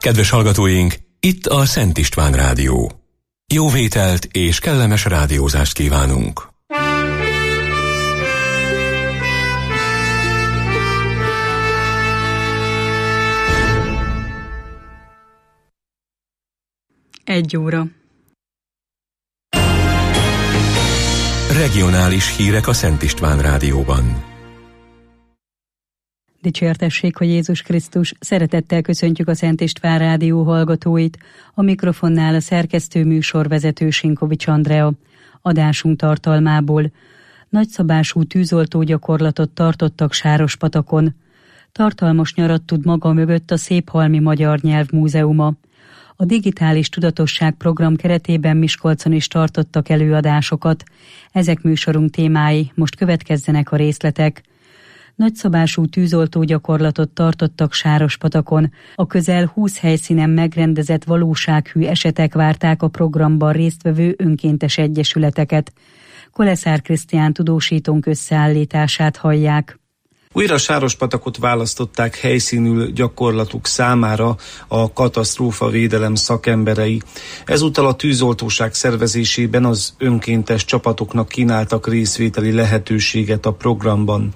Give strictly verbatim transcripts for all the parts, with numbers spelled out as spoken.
Kedves hallgatóink, itt a Szent István Rádió. Jó vételt és kellemes rádiózást kívánunk! Egy óra. Regionális hírek a Szent István Rádióban. Dicsértessék, hogy Jézus Krisztus, szeretettel köszöntjük a Szent István Rádió hallgatóit. A mikrofonnál a szerkesztő műsorvezető Sinkovics Andrea. Adásunk tartalmából: nagyszabású tűzoltó gyakorlatot tartottak Sárospatakon. Tartalmas nyarat tud maga mögött a Széphalmi Magyar Nyelvmúzeuma. A Digitális Tudatosság program keretében Miskolcon is tartottak előadásokat. Ezek műsorunk témái, most következzenek a részletek. Nagyszabású tűzoltó gyakorlatot tartottak Sárospatakon. A közel húsz helyszínen megrendezett valósághű esetek várták a programban résztvevő önkéntes egyesületeket. Koleszár Krisztián tudósítónk összeállítását hallják. Újra Sárospatakot választották helyszínül gyakorlatuk számára a katasztrófavédelem szakemberei. Ezúttal a tűzoltóság szervezésében az önkéntes csapatoknak kínáltak részvételi lehetőséget a programban.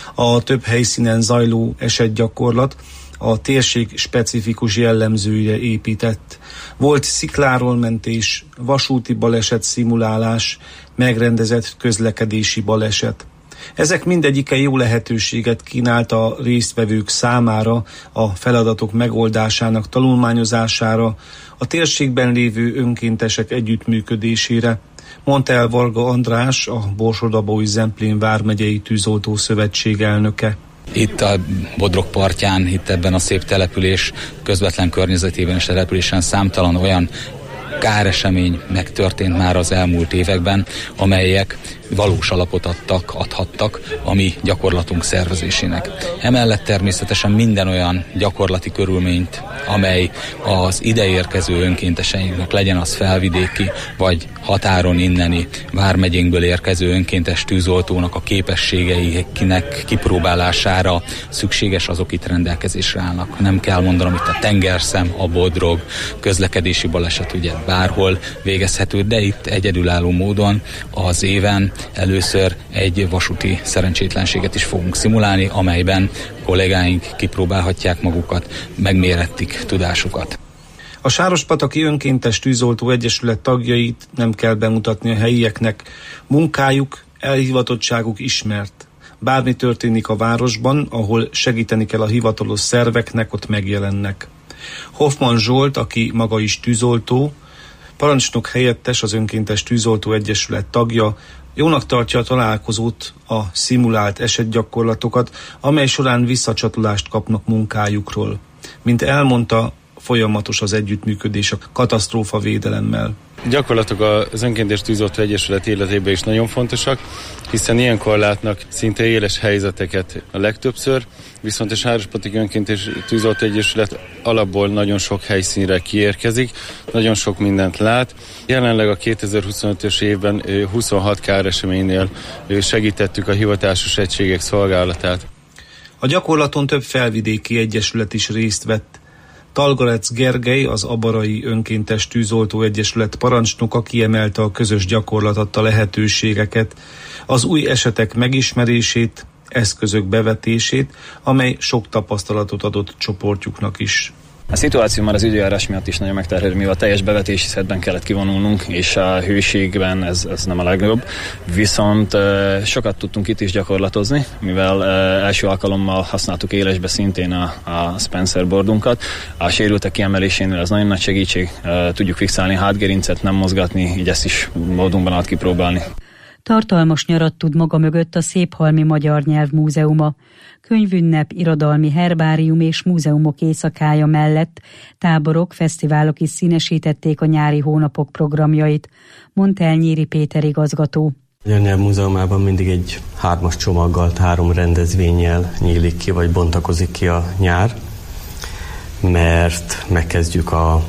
A több helyszínen zajló esetgyakorlat a térség specifikus jellemzőire épített. Volt szikláról mentés, vasúti baleset szimulálás, megrendezett közlekedési baleset. Ezek mindegyike jó lehetőséget kínált a résztvevők számára a feladatok megoldásának tanulmányozására, a térségben lévő önkéntesek együttműködésére, mondta el Varga András, a Borsod-Abaúj-Zemplén vármegyei tűzoltó szövetség elnöke. Itt a Bodrog partján, itt ebben a szép település közvetlen környezetében és településen számtalan olyan káresemény megtörtént már az elmúlt években, amelyek valós alapot adtak, adhattak a mi gyakorlatunk szervezésének. Emellett természetesen minden olyan gyakorlati körülményt, amely az ideérkező önkénteseinknek, legyen az felvidéki vagy határon inneni vármegyénkből érkező önkéntes tűzoltónak a képességeinek kipróbálására szükséges, azok itt rendelkezésre állnak. Nem kell mondanom, itt a tengerszem, a Bodrog, közlekedési baleset ugye bárhol végezhető, de itt egyedülálló módon az éven először egy vasúti szerencsétlenséget is fogunk szimulálni, amelyben kollégáink kipróbálhatják magukat, megmérettik tudásukat. A Sárospataki Önkéntes Tűzoltó Egyesület tagjait nem kell bemutatni a helyieknek. Munkájuk, elhivatottságuk ismert. Bármi történik a városban, ahol segíteni kell a hivatalos szerveknek, ott megjelennek. Hoffman Zsolt, aki maga is tűzoltó, parancsnok helyettes, az Önkéntes Tűzoltó Egyesület tagja, jónak tartja a találkozót, a szimulált esetgyakorlatokat, amely során visszacsatolást kapnak munkájukról. Mint elmondta, folyamatos az együttműködés a katasztrófavédelemmel. Gyakorlatok az Önkéntes Tűzoltó Egyesület életében is nagyon fontosak, hiszen ilyenkor látnak szinte éles helyzeteket a legtöbbször, viszont a Sárospataki Önkéntes Tűzoltó Egyesület alapból nagyon sok helyszínre kiérkezik, nagyon sok mindent lát. Jelenleg a kétezer-huszonötös évben huszonhat káreseménynél segítettük a hivatásos egységek szolgálatát. A gyakorlaton több felvidéki egyesület is részt vett. Talgarec Gergely, az Abarai Önkéntes Tűzoltó Egyesület parancsnoka kiemelte a közös gyakorlat adta lehetőségeket, az új esetek megismerését, eszközök bevetését, amely sok tapasztalatot adott csoportjuknak is. A szituáció már az időjárás miatt is nagyon megterhelő, mivel a teljes bevetési szedben kellett kivonulnunk, és a hőségben ez, ez nem a legjobb. Viszont e, sokat tudtunk itt is gyakorlatozni, mivel e, első alkalommal használtuk élesbe szintén a, a Spencer boardunkat. A sérültek kiemelésénél ez nagyon nagy segítség, e, tudjuk fixálni a hátgerincet, nem mozgatni, így ezt is módunkban át kipróbálni. Tartalmas nyarat tud maga mögött a Széphalmi Magyar Nyelvmúzeuma. Könyvünnep, irodalmi herbárium és múzeumok éjszakája mellett táborok, fesztiválok is színesítették a nyári hónapok programjait, mondta el Nyíri Péter igazgató. A Nyelvmúzeumában mindig egy hármas csomaggal, három rendezvénnyel nyílik ki, vagy bontakozik ki a nyár, mert megkezdjük a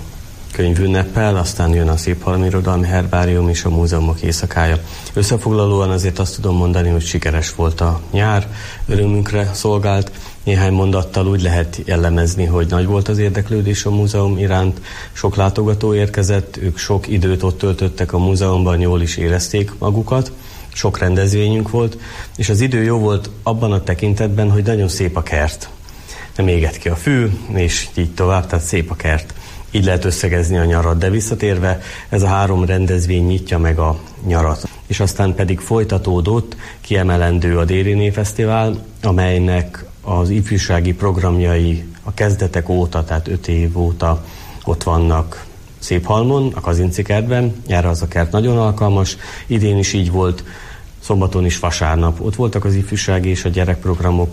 könyvünneppel, aztán jön a Széphalmi Irodalmi Herbárium és a múzeumok éjszakája. Összefoglalóan azért azt tudom mondani, hogy sikeres volt a nyár, örömünkre szolgált. Néhány mondattal úgy lehet jellemezni, hogy nagy volt az érdeklődés a múzeum iránt, sok látogató érkezett, ők sok időt ott töltöttek a múzeumban, jól is érezték magukat, sok rendezvényünk volt, és az idő jó volt abban a tekintetben, hogy nagyon szép a kert. Nem égett ki a fű, és így tovább, tehát szép a kert. Így lehet összegezni a nyarat, de visszatérve ez a három rendezvény nyitja meg a nyarat. És aztán pedig folytatódott, kiemelendő a Dériné Fesztivál, amelynek az ifjúsági programjai a kezdetek óta, tehát öt év óta ott vannak Széphalmon, a Kazinczy kertben. Erre az a kert nagyon alkalmas. Idén is így volt, szombaton is, vasárnap. Ott voltak az ifjúsági és a gyerekprogramok.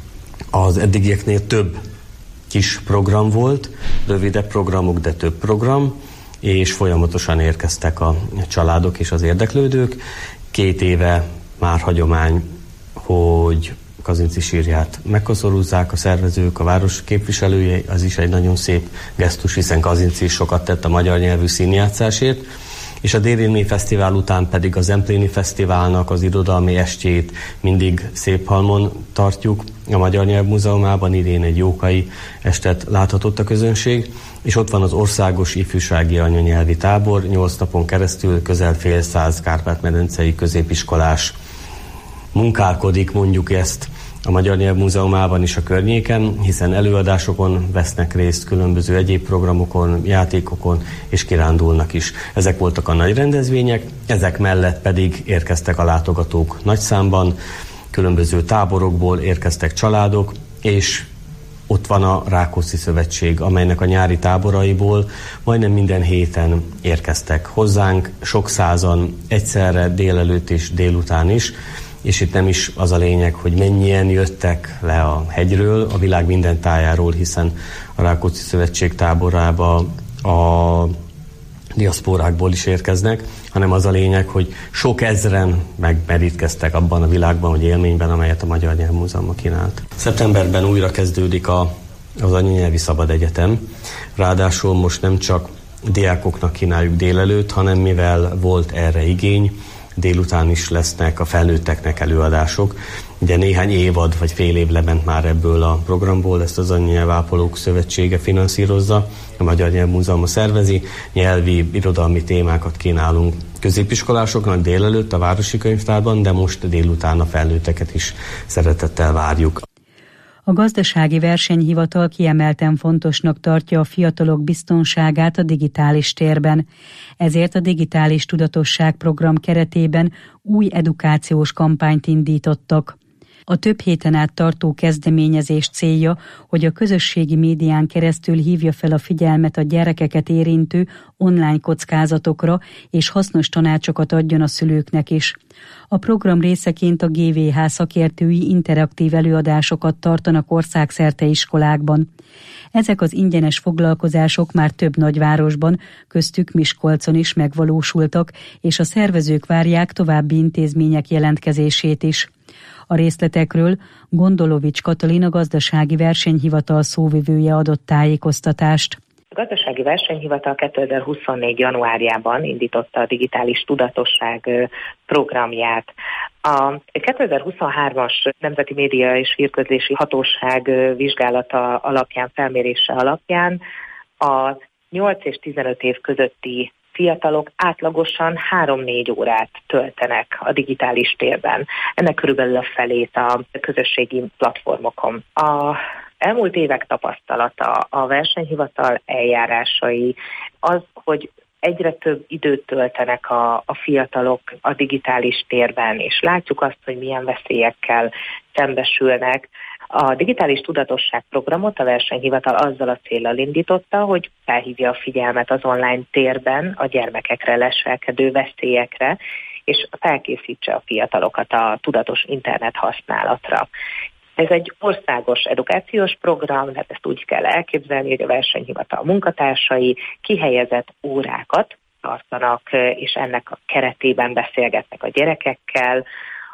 Az eddigieknél több kis program volt, rövidebb programok, de több program, és folyamatosan érkeztek a családok és az érdeklődők. Két éve már hagyomány, hogy Kazinczy sírját megkoszorúzzák a szervezők, a város képviselője, az is egy nagyon szép gesztus, hiszen Kazinczy is sokat tett a magyar nyelvű színjátszásért, és a Dériné Fesztivál után pedig a Zempléni Fesztiválnak az irodalmi estjét mindig Széphalmon tartjuk, a Magyar Nyelv Múzeumában. Idén egy jókai estet láthatott a közönség, és ott van az országos ifjúsági anyanyelvi tábor, nyolc napon keresztül közel fél száz kárpát-medencei középiskolás munkálkodik, mondjuk ezt, a Magyar Nyelv Múzeumában is a környéken, hiszen előadásokon vesznek részt, különböző egyéb programokon, játékokon, és kirándulnak is. Ezek voltak a nagy rendezvények, ezek mellett pedig érkeztek a látogatók nagy számban, különböző táborokból érkeztek családok, és ott van a Rákóczi Szövetség, amelynek a nyári táboraiból majdnem minden héten érkeztek hozzánk, sok százan egyszerre délelőtt és délután is, és itt nem is az a lényeg, hogy mennyien jöttek le a hegyről, a világ minden tájáról, hiszen a Rákóczi Szövetség táborába a diaszpórákból is érkeznek, hanem az a lényeg, hogy sok ezren megmerítkeztek abban a világban, vagy élményben, amelyet a Magyar Nyelv Múzeuma kínált. Szeptemberben újra kezdődik a, az Anyanyelvi Szabad Egyetem, ráadásul most nem csak diákoknak kínáljuk délelőtt, hanem mivel volt erre igény, délután is lesznek a felnőtteknek előadások. Ugye néhány évad vagy fél év lement már ebből a programból, ezt az Anyanyelvápolók Szövetsége finanszírozza, a Magyar Nyelv Múzeuma szervezi, nyelvi, irodalmi témákat kínálunk középiskolásoknak délelőtt a Városi Könyvtárban, de most délután a felnőtteket is szeretettel várjuk. A Gazdasági Versenyhivatal kiemelten fontosnak tartja a fiatalok biztonságát a digitális térben. Ezért a Digitális Tudatosság program keretében új edukációs kampányt indítottak. A több héten át tartó kezdeményezés célja, hogy a közösségi médián keresztül hívja fel a figyelmet a gyerekeket érintő online kockázatokra, és hasznos tanácsokat adjon a szülőknek is. A program részeként a gé vé há szakértői interaktív előadásokat tartanak országszerte iskolákban. Ezek az ingyenes foglalkozások már több nagyvárosban, köztük Miskolcon is megvalósultak, és a szervezők várják további intézmények jelentkezését is. A részletekről Gondolovics Katalin, a Gazdasági Versenyhivatal szóvivője adott tájékoztatást. A Gazdasági Versenyhivatal kétezer-huszonnégy. januárjában indította a digitális tudatosság programját. A kétezer-huszonhármas Nemzeti Média és Hírközlési Hatóság vizsgálata alapján, felmérése alapján a nyolc és tizenöt év közötti fiatalok átlagosan három-négy órát töltenek a digitális térben. Ennek körülbelül a felét a közösségi platformokon. A elmúlt évek tapasztalata, a versenyhivatal eljárásai, az, hogy egyre több időt töltenek a, a fiatalok a digitális térben, és látjuk azt, hogy milyen veszélyekkel szembesülnek. A digitális tudatosság programot a versenyhivatal azzal a céllal indította, hogy felhívja a figyelmet az online térben a gyermekekre leselkedő veszélyekre, és felkészítse a fiatalokat a tudatos internet használatra. Ez egy országos edukációs program, tehát ezt úgy kell elképzelni, hogy a versenyhivatal munkatársai kihelyezett órákat tartanak, és ennek a keretében beszélgetnek a gyerekekkel.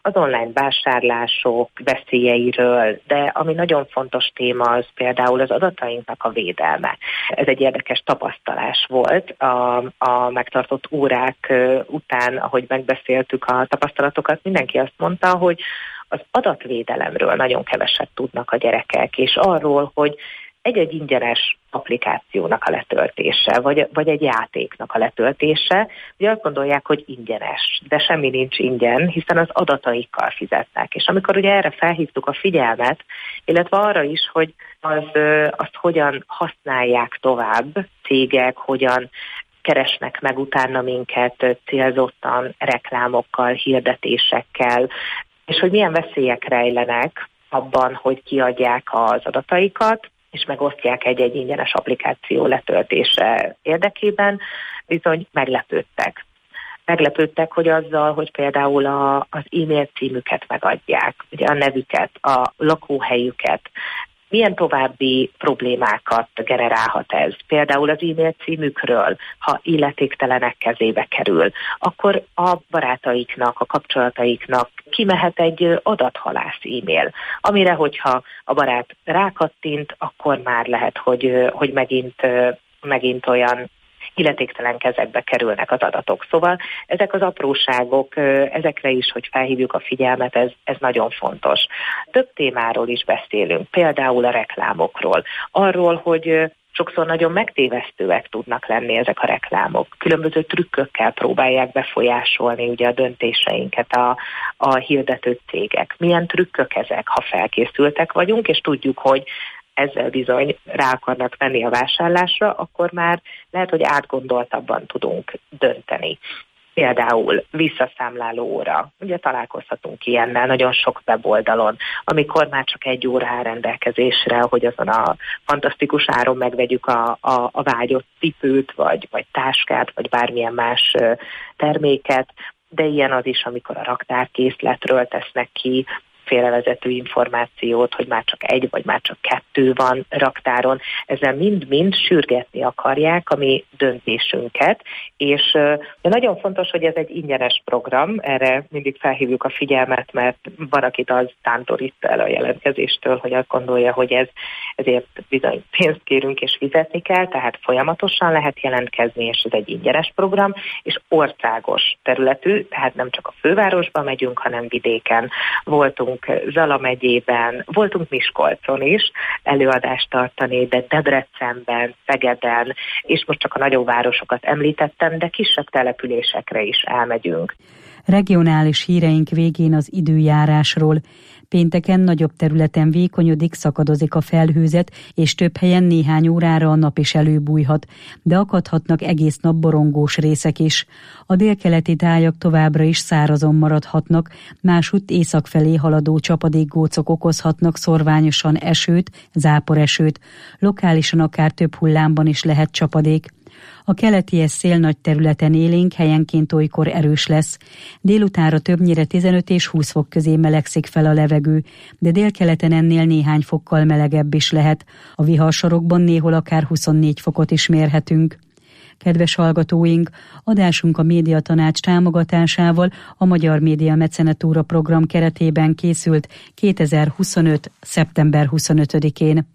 az online vásárlások veszélyeiről, de ami nagyon fontos téma az például az adatainknak a védelme. Ez egy érdekes tapasztalás volt a, a megtartott órák után, ahogy megbeszéltük a tapasztalatokat, mindenki azt mondta, hogy az adatvédelemről nagyon keveset tudnak a gyerekek, és arról, hogy egy-egy ingyenes applikációnak a letöltése, vagy, vagy egy játéknak a letöltése, ugye azt gondolják, hogy ingyenes, de semmi nincs ingyen, hiszen az adataikkal fizetnek. És amikor ugye erre felhívtuk a figyelmet, illetve arra is, hogy az, azt hogyan használják tovább cégek, hogyan keresnek meg utána minket célzottan reklámokkal, hirdetésekkel, és hogy milyen veszélyek rejlenek abban, hogy kiadják az adataikat, és megosztják egy-egy ingyenes applikáció letöltése érdekében, bizony meglepődtek. Meglepődtek, hogy azzal, hogy például a, az e-mail címüket megadják, ugye a nevüket, a lakóhelyüket, milyen további problémákat generálhat ez? Például az e-mail címükről, ha illetéktelenek kezébe kerül, akkor a barátaiknak, a kapcsolataiknak kimehet egy adathalász e-mail, amire, hogyha a barát rákattint, akkor már lehet, hogy, hogy megint, megint olyan illetéktelen kezekbe kerülnek az adatok. Szóval ezek az apróságok, ezekre is, hogy felhívjuk a figyelmet, ez, ez nagyon fontos. Több témáról is beszélünk, például a reklámokról, arról, hogy sokszor nagyon megtévesztőek tudnak lenni ezek a reklámok. Különböző trükkökkel próbálják befolyásolni ugye a döntéseinket a, a hirdető cégek. Milyen trükkök ezek, ha felkészültek vagyunk, és tudjuk, hogy ezzel bizony rá akarnak menni a vásárlásra, akkor már lehet, hogy átgondoltabban tudunk dönteni. Például visszaszámláló óra. Ugye találkozhatunk ilyennel nagyon sok weboldalon, amikor már csak egy óra áll rendelkezésre, hogy azon a fantasztikus áron megvegyük a, a, a vágyott cipőt, vagy, vagy táskát, vagy bármilyen más terméket, de ilyen az is, amikor a raktárkészletről tesznek ki félrevezető információt, hogy már csak egy, vagy már csak kettő van raktáron. Ezzel mind-mind sürgetni akarják a mi döntésünket, és uh, nagyon fontos, hogy ez egy ingyenes program, erre mindig felhívjuk a figyelmet, mert van, akit az tántorít el a jelentkezéstől, hogy azt gondolja, hogy ez, ezért bizony pénzt kérünk és fizetni kell, tehát folyamatosan lehet jelentkezni, és ez egy ingyenes program, és országos területű, tehát nem csak a fővárosba megyünk, hanem vidéken. Voltunk Zala megyében, voltunk Miskolcon is előadást tartani, de Debrecenben, Szegeden, és most csak a nagyobb városokat említettem, de kisebb településekre is elmegyünk. Regionális híreink végén az időjárásról. Pénteken nagyobb területen vékonyodik, szakadozik a felhőzet, és több helyen néhány órára a nap is előbújhat, de akadhatnak egész nap borongós részek is. A délkeleti tájak továbbra is szárazon maradhatnak, másútt észak felé haladó csapadékgócok okozhatnak szorványosan esőt, záporesőt, lokálisan akár több hullámban is lehet csapadék. A keleti szél nagy területen élénk, helyenként olykor erős lesz. Délutánra többnyire tizenöt és húsz fok közé melegszik fel a levegő, de délkeleten ennél néhány fokkal melegebb is lehet. A viharsorokban néhol akár huszonnégy fokot is mérhetünk. Kedves hallgatóink, adásunk a Médiatanács támogatásával a Magyar Média Mecenatúra program keretében készült kétezer-huszonöt. szeptember huszonötödikén.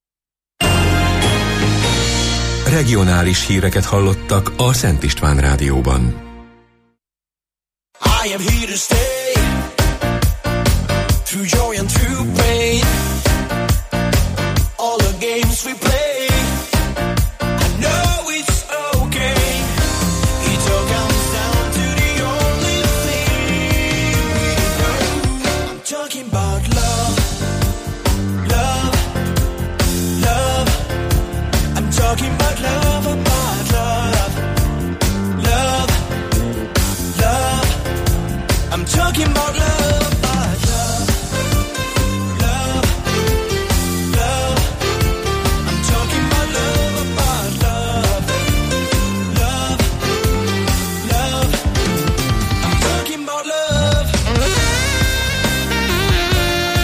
Regionális híreket hallottak a Szent István Rádióban. I am here to stay through joy and through pain. All the games we play, I know it's okay. It all comes down to the only thing we know. I'm talking about love, love, love. I'm talking about love, about love, love, love. I'm talking about love, about love, love, love. I'm talking about love, about love, love, love. I'm talking about love.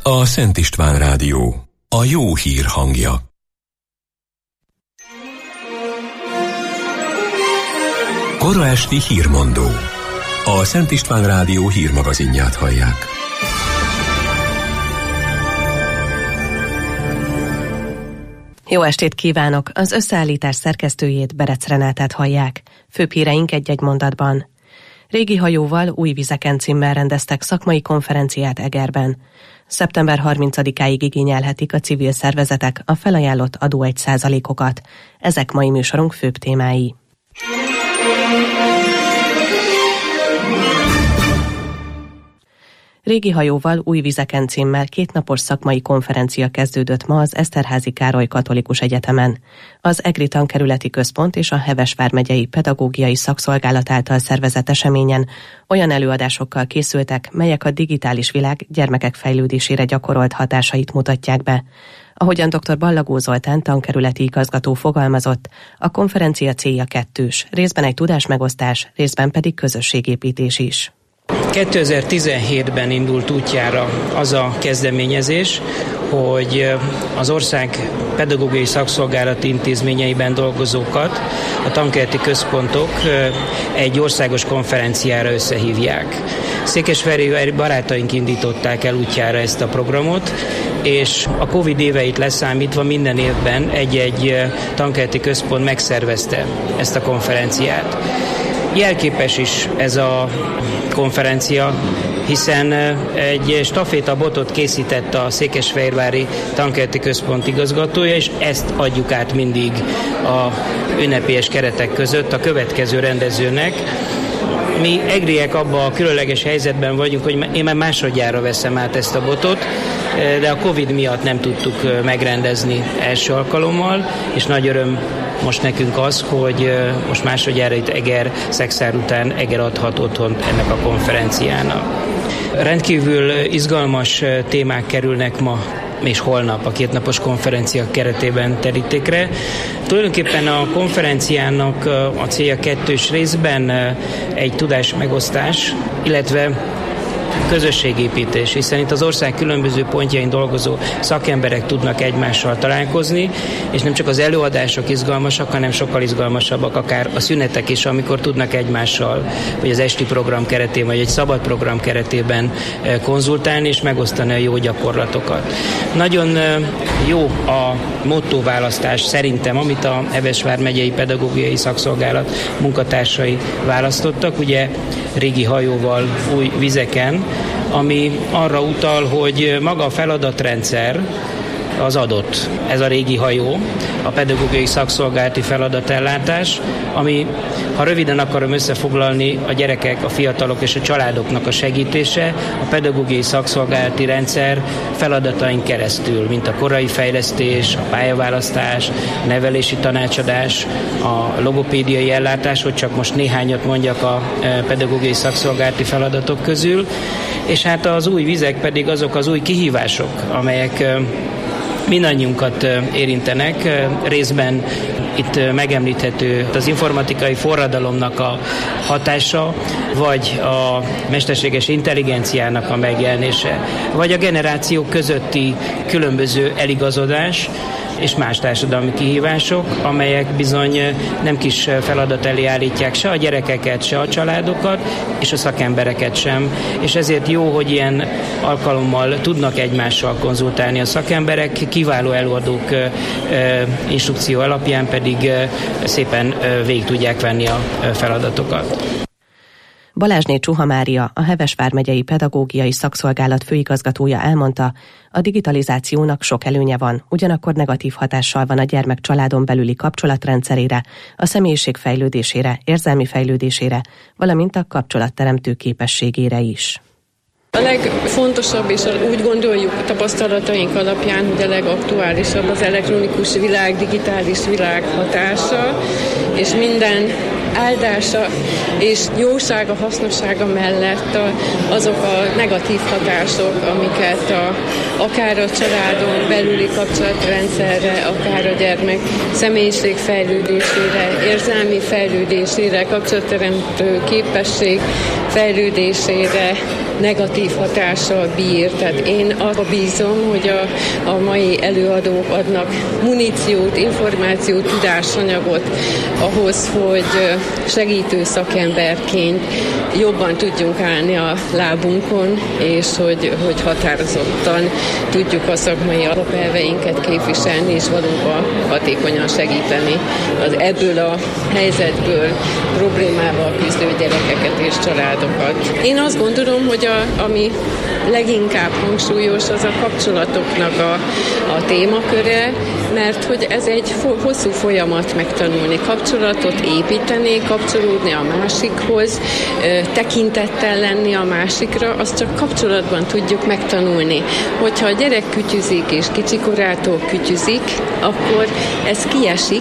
a Szent István Rádió, a jó hír hangja. Kora esti hírmondó. A Szent István Rádió hírmagazinját hallják. Jó estét kívánok! Az összeállítás szerkesztőjét, Berec Renátát hallják. Főbb híreink egy-egy mondatban. Régi hajóval új vizeken címmel rendeztek szakmai konferenciát Egerben. szeptember harmincadikáig igényelhetik a civil szervezetek a felajánlott adó egy százalékokat. Ezek mai műsorunk főbb témái. Régi hajóval új vizeken címmel kétnapos szakmai konferencia kezdődött ma az Eszterházy Károly Katolikus Egyetemen. Az Egri Tankerületi Központ és a Heves vármegyei Pedagógiai Szakszolgálat által szervezett eseményen olyan előadásokkal készültek, melyek a digitális világ gyermekek fejlődésére gyakorolt hatásait mutatják be. Ahogyan dr. Ballagó Zoltán tankerületi igazgató fogalmazott, a konferencia célja kettős, részben egy tudásmegosztás, részben pedig közösségépítés is. kétezer-tizenhétben indult útjára az a kezdeményezés, hogy az ország pedagógiai szakszolgálati intézményeiben dolgozókat a tankerületi központok egy országos konferenciára összehívják. Székesfehérvári barátaink indították el útjára ezt a programot, és a Covid éveit leszámítva minden évben egy-egy tankerületi központ megszervezte ezt a konferenciát. Jelképes is ez a konferencia, hiszen egy stafétabotot készített a Székesfehérvári Tankerületi Központ igazgatója, és ezt adjuk át mindig a ünnepélyes keretek között a következő rendezőnek. Mi egriek abban a különleges helyzetben vagyunk, hogy én már másodjára veszem át ezt a botot, de a Covid miatt nem tudtuk megrendezni első alkalommal, és nagy öröm most nekünk az, hogy most másodjára itt Eger, Szekszár után Eger adhat otthont ennek a konferenciának. Rendkívül izgalmas témák kerülnek ma és holnap a kétnapos konferencia keretében terítékre. Tulajdonképpen a konferenciának a célja kettős, részben egy tudás megosztás, illetve közösségépítés, hiszen itt az ország különböző pontjain dolgozó szakemberek tudnak egymással találkozni, és nem csak az előadások izgalmasak, hanem sokkal izgalmasabbak akár a szünetek is, amikor tudnak egymással, vagy az esti program keretében, vagy egy szabad program keretében konzultálni és megosztani a jó gyakorlatokat. Nagyon jó a mottóválasztás szerintem, amit a Heves vármegyei Pedagógiai Szakszolgálat munkatársai választottak, ugye régi hajóval új vizeken, ami arra utal, hogy maga a feladatrendszer az adott. Ez a régi hajó, a pedagógiai szakszolgálati feladatellátás, ami, ha röviden akarom összefoglalni, a gyerekek, a fiatalok és a családoknak a segítése a pedagógiai szakszolgálati rendszer feladatain keresztül, mint a korai fejlesztés, a pályaválasztás, a nevelési tanácsadás, a logopédiai ellátás, hogy csak most néhányat mondjak a pedagógiai szakszolgálati feladatok közül, és hát az új vizek pedig azok az új kihívások, amelyek mindannyiunkat érintenek. Részben itt megemlíthető az informatikai forradalomnak a hatása, vagy a mesterséges intelligenciának a megjelenése, vagy a generációk közötti különböző eligazodás, és más társadalmi kihívások, amelyek bizony nem kis feladat elé állítják se a gyerekeket, se a családokat, és a szakembereket sem. És ezért jó, hogy ilyen alkalommal tudnak egymással konzultálni a szakemberek, kiváló előadók instrukció alapján pedig szépen végig tudják venni a feladatokat. Balázsné Csuha Mária, a Heves vármegyei Pedagógiai Szakszolgálat főigazgatója elmondta, a digitalizációnak sok előnye van, ugyanakkor negatív hatással van a gyermek családon belüli kapcsolatrendszerére, a személyiség fejlődésére, érzelmi fejlődésére, valamint a kapcsolatteremtő képességére is. A legfontosabb, és úgy gondoljuk tapasztalataink alapján, hogy a legaktuálisabb az elektronikus világ, digitális világ hatása, és minden áldása és jósága, hasznossága mellett a, azok a negatív hatások, amiket a, akár a családon belüli kapcsolatrendszerre, akár a gyermek személyiség fejlődésére, érzelmi fejlődésére, kapcsolatteremtő képesség fejlődésére negatív hatással bír. Tehát én arra bízom, hogy a, a mai előadók adnak muníciót, információt, tudásanyagot ahhoz, hogy segítő szakemberként jobban tudjunk állni a lábunkon, és hogy, hogy határozottan tudjuk a szakmai alapelveinket képviselni, és valóban hatékonyan segíteni az ebből a helyzetből problémával küzdő gyerekeket és családokat. Én azt gondolom, hogy a, ami leginkább hangsúlyos, az a kapcsolatoknak a, a témaköre, mert hogy ez egy hosszú folyamat megtanulni, kapcsolatot építeni, kapcsolódni a másikhoz, tekintettel lenni a másikra, azt csak kapcsolatban tudjuk megtanulni. Hogyha a gyerek kütyüzik és kicsikorától kütyüzik, akkor ez kiesik,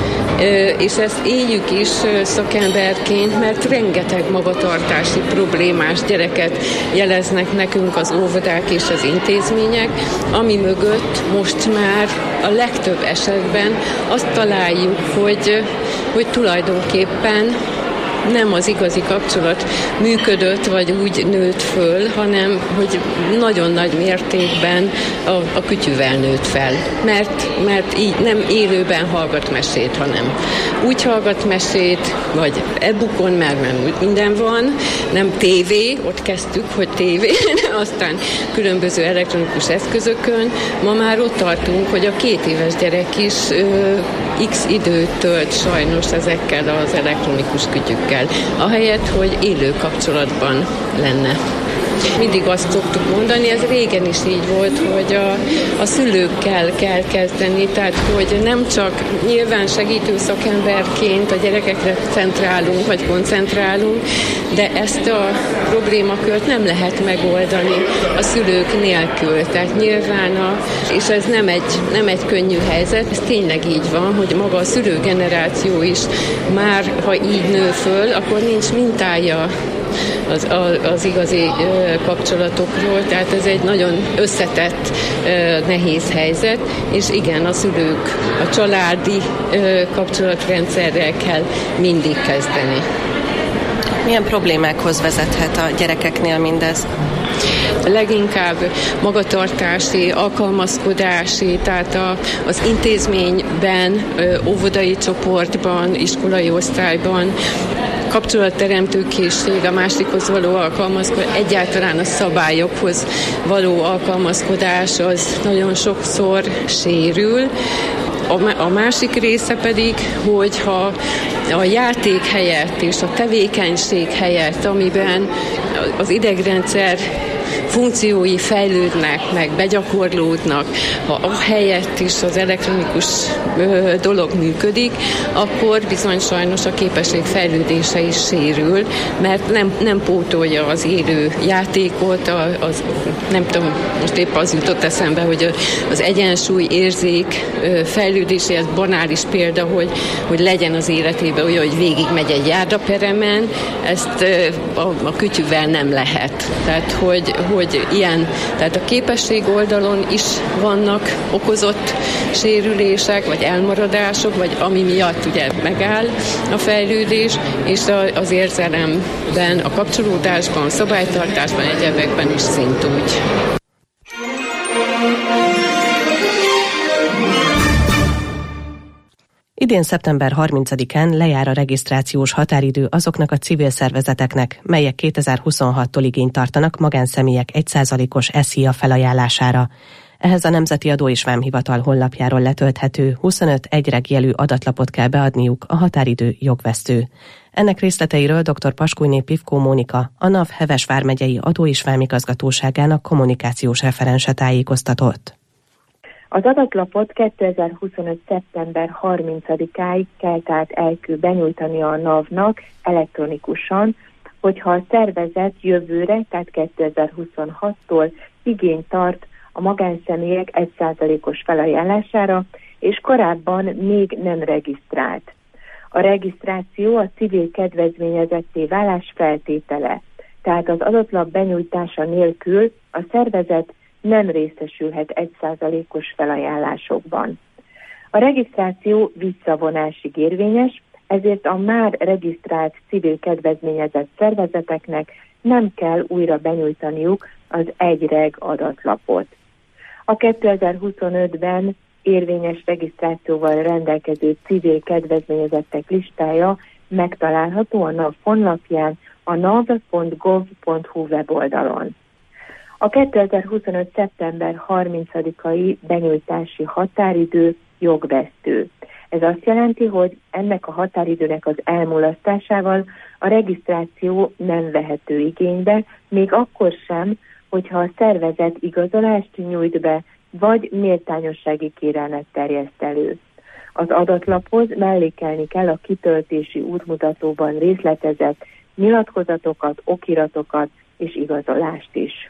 és ezt éljük is szakemberként, mert rengeteg magatartási problémás gyereket jeleznek nekünk az óvodák és az intézmények, ami mögött most már a legtöbb esetben azt találjuk, hogy, hogy tulajdonképpen nem az igazi kapcsolat működött, vagy úgy nőtt föl, hanem hogy nagyon nagy mértékben a, a kütyüvel nőtt fel. Mert, mert így nem élőben hallgat mesét, hanem úgy hallgat mesét, vagy e-bookon, mert nem úgy minden van, nem tévé, ott kezdtük, hogy tévé, aztán különböző elektronikus eszközökön. Ma már ott tartunk, hogy a két éves gyerek is ö, x időt tölt sajnos ezekkel az elektronikus kütyükkel, ahelyett, hogy élő kapcsolatban lenne. Mindig azt szoktuk mondani, ez régen is így volt, hogy a, a szülőkkel kell kezdeni, tehát hogy nem csak nyilván segítő szakemberként a gyerekekre centrálunk, vagy koncentrálunk, de ezt a problémakört nem lehet megoldani a szülők nélkül. Tehát nyilván, a, és ez nem egy, nem egy könnyű helyzet, ez tényleg így van, hogy maga a szülőgeneráció is már, ha így nő föl, akkor nincs mintája Az, az igazi ö, kapcsolatokról, tehát ez egy nagyon összetett, ö, nehéz helyzet, és igen, a szülők, a családi ö, kapcsolatrendszerrel kell mindig kezdeni. Milyen problémákhoz vezethet a gyerekeknél mindez? Leginkább magatartási, alkalmazkodási, tehát a, az intézményben, ö, óvodai csoportban, iskolai osztályban kapcsolatteremtő készség, a másikhoz való alkalmazkodás, egyáltalán a szabályokhoz való alkalmazkodás az nagyon sokszor sérül. A másik része pedig, hogyha a játék helyett és a tevékenység helyett, amiben az idegrendszer funkciói fejlődnek, meg begyakorlódnak, ha a helyett is az elektronikus ö, dolog működik, akkor bizony sajnos a képesség fejlődése is sérül, mert nem, nem pótolja az élő játékot, az, nem tudom, most épp az jutott eszembe, hogy az egyensúly érzék fejlődéséhez banális példa, hogy, hogy legyen az életében olyan, hogy végigmegy egy járdaperemen, ezt a, a kütyüvel nem lehet. Tehát, hogy, hogy ilyen, tehát a képesség oldalon is vannak okozott sérülések, vagy elmaradások, vagy ami miatt ugye megáll a fejlődés, és az érzelemben, a kapcsolódásban, a szabálytartásban, egyebekben is szintúgy. Idén szeptember harmincadikán lejár a regisztrációs határidő azoknak a civil szervezeteknek, melyek kétezer-huszonhattól igényt tartanak magánszemélyek egy százalékos SZIA felajánlására. Ehhez a Nemzeti Adó és Vámhivatal honlapjáról letölthető huszonöt egyregjelű adatlapot kell beadniuk, a határidő jogvesztő. Ennek részleteiről dr. Paskújné Pivkó Mónika, a NAV Heves vármegyei Adó- és Vámigazgatóságának kommunikációs referense tájékoztatott. Az adatlapot kétezer-huszonöt. szeptember harmincadikáig kell tehát elkül benyújtani a NAV-nak elektronikusan, hogyha a szervezet jövőre, tehát kétezer-huszonhattól igényt tart a magánszemélyek egy százalékos felajánlására, és korábban még nem regisztrált. A regisztráció a civil kedvezményezetté válás feltétele, tehát az adatlap benyújtása nélkül a szervezet nem részesülhet egy százalékos felajánlásokban. A regisztráció visszavonásig érvényes, ezért a már regisztrált civil kedvezményezett szervezeteknek nem kell újra benyújtaniuk az egyreg adatlapot. A kétezer-huszonötben érvényes regisztrációval rendelkező civil kedvezményezettek listája megtalálható a NAV honlapján, a nav pont gov pont hu weboldalon. A kétezer-huszonöt. szeptember harmincadikai benyújtási határidő jogvesztő. Ez azt jelenti, hogy ennek a határidőnek az elmulasztásával a regisztráció nem vehető igénybe, még akkor sem, hogyha a szervezet igazolást nyújt be, vagy méltányossági kérelmet terjeszt elő. Az adatlaphoz mellékelni kell a kitöltési útmutatóban részletezett nyilatkozatokat, okiratokat és igazolást is.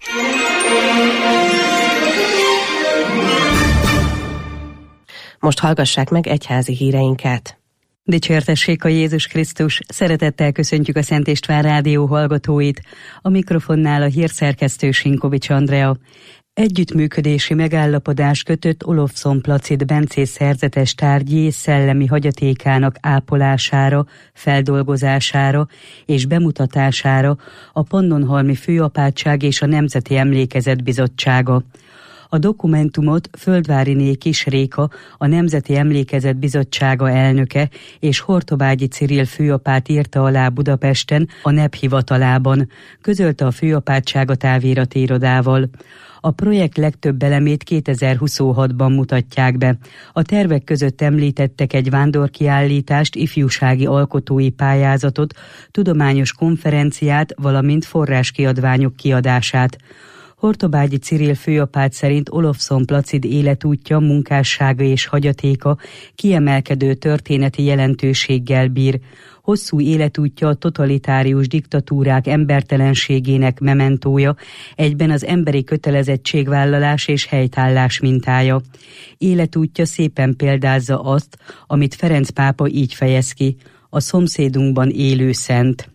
Most hallgassák meg egyházi híreinket. Dicsértessék a Jézus Krisztus, szeretettel köszöntjük a Szent István Rádió hallgatóit. A mikrofonnál a hírszerkesztő Sinkovics Andrea. Együttműködési megállapodás kötött Olofszon Placid Bencés szerzetes tárgyi szellemi hagyatékának ápolására, feldolgozására és bemutatására a Pannonhalmi Főapátság és a Nemzeti Emlékezet Bizottsága. A dokumentumot Földváriné Kis Réka, a Nemzeti Emlékezet Bizottsága elnöke és Hortobágyi Cirill főapát írta alá Budapesten a N E P hivatalában, közölte a főapátság a távirati irodával. A projekt legtöbb elemét kétezer-huszonhatban mutatják be. A tervek között említettek egy vándorkiállítást, ifjúsági alkotói pályázatot, tudományos konferenciát, valamint forráskiadványok kiadását. Hortobágyi Cirill főapát szerint Olofszon Placid életútja, munkássága és hagyatéka kiemelkedő történeti jelentőséggel bír. Hosszú életútja a totalitárius diktatúrák embertelenségének mementója, egyben az emberi kötelezettségvállalás és helytállás mintája. Életútja szépen példázza azt, amit Ferenc pápa így fejez ki: a szomszédunkban élő szent.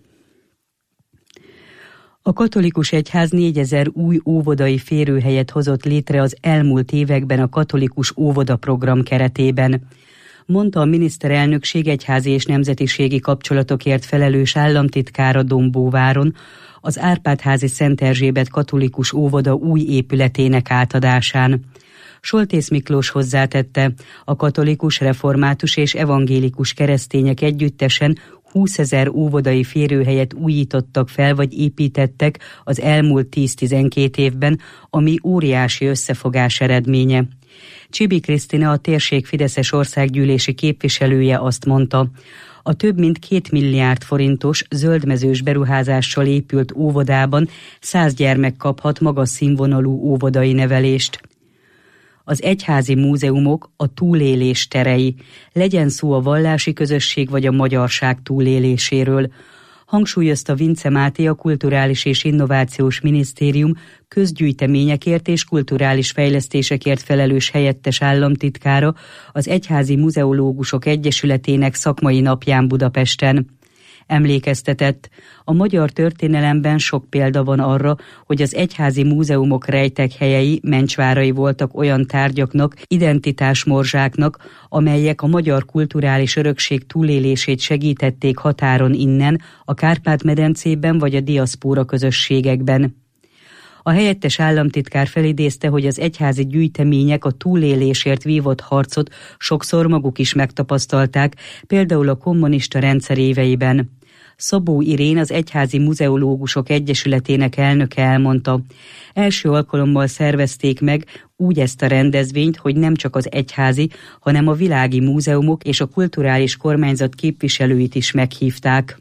A katolikus egyház négyezer új óvodai férőhelyet hozott létre az elmúlt években a katolikus óvodaprogram keretében, mondta a miniszterelnökség egyházi és nemzetiségi kapcsolatokért felelős államtitkára Dombóváron az Árpád-házi Szent Erzsébet katolikus óvoda új épületének átadásán. Soltész Miklós hozzátette, a katolikus, református és evangélikus keresztények együttesen húszezer óvodai férőhelyet újítottak fel vagy építettek az elmúlt tíz-tizenkét évben, ami óriási összefogás eredménye. Csibi Krisztina, a térség fideszes országgyűlési képviselője azt mondta, a több mint két milliárd forintos zöldmezős beruházással épült óvodában száz gyermek kaphat magas színvonalú óvodai nevelést. Az egyházi múzeumok a túlélés terei, legyen szó a vallási közösség vagy a magyarság túléléséről, hangsúlyozta Vince Máté, a Kulturális és Innovációs Minisztérium közgyűjteményekért és kulturális fejlesztésekért felelős helyettes államtitkára az Egyházi Muzeológusok Egyesületének szakmai napján Budapesten. Emlékeztetett, a magyar történelemben sok példa van arra, hogy az egyházi múzeumok rejtekhelyei, mencsvárai voltak olyan tárgyaknak, identitásmorzsáknak, amelyek a magyar kulturális örökség túlélését segítették határon innen, a Kárpát-medencében vagy a diaszpóra közösségekben. A helyettes államtitkár felidézte, hogy az egyházi gyűjtemények a túlélésért vívott harcot sokszor maguk is megtapasztalták, például a kommunista rendszer éveiben. Szabó Irén, az Egyházi Muzeológusok Egyesületének elnöke elmondta, első alkalommal szervezték meg úgy ezt a rendezvényt, hogy nem csak az egyházi, hanem a világi múzeumok és a kulturális kormányzat képviselőit is meghívták.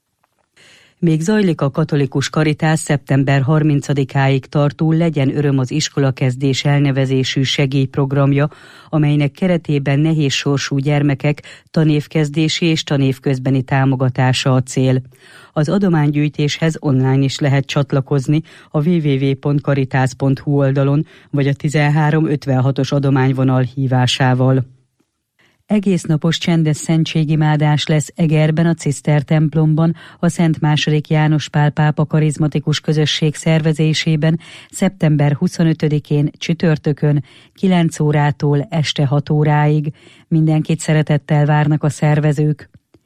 Még zajlik a katolikus karitás szeptember harmincadikáig tartó Legyen öröm az iskolakezdés elnevezésű segélyprogramja, amelynek keretében nehéz sorsú gyermekek tanévkezdési és tanévközbeni támogatása a cél. Az adománygyűjtéshez online is lehet csatlakozni a double-u double-u double-u pont karitász pont hu oldalon, vagy a tizenhárom ötvenhatos adományvonal hívásával. Egésznapos csendes szentségimádás lesz Egerben, a Ciszter templomban, a Szent második János Pál pápa karizmatikus közösség szervezésében szeptember huszonötödikén csütörtökön kilenc órától este hat óráig. Mindenkit szeretettel várnak a szervezők.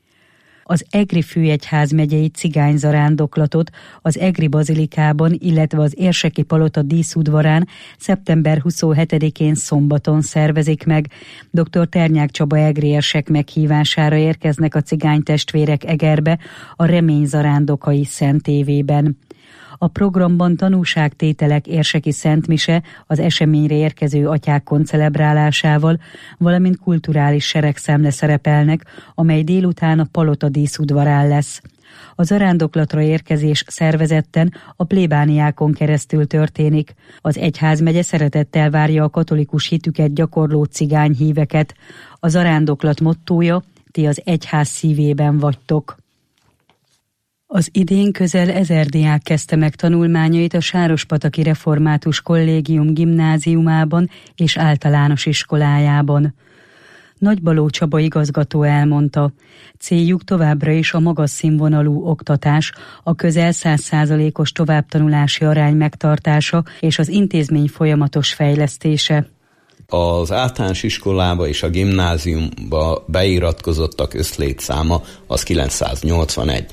az Egri főegyház megyei cigányzarándoklatot az Egri bazilikában, illetve az Érseki palota díszudvarán szeptember huszonhetedikén szombaton szervezik meg. dr. Ternyák Csaba egri érsek meghívására érkeznek a cigánytestvérek Egerbe a Remény zarándokai Szent évében. A programban tanúságtételek, érseki szentmise, az eseményre érkező atyák koncelebrálásával, valamint kulturális seregszemle szerepelnek, amely délután a palota díszudvarán lesz. A zarándoklatra érkezés szervezetten a plébániákon keresztül történik. Az egyházmegye szeretettel várja a katolikus hitüket gyakorló cigányhíveket. A zarándoklat mottója: ti az egyház szívében vagytok. Az idén közel ezer diák kezdte meg tanulmányait a Sárospataki Református Kollégium gimnáziumában és általános iskolájában. Nagybaló Csaba igazgató elmondta, céljuk továbbra is a magas színvonalú oktatás, a közel száz százalékos továbbtanulási arány megtartása és az intézmény folyamatos fejlesztése. Az általános iskolába és a gimnáziumba beiratkozottak összlétszáma az kilencszáznyolcvanegy.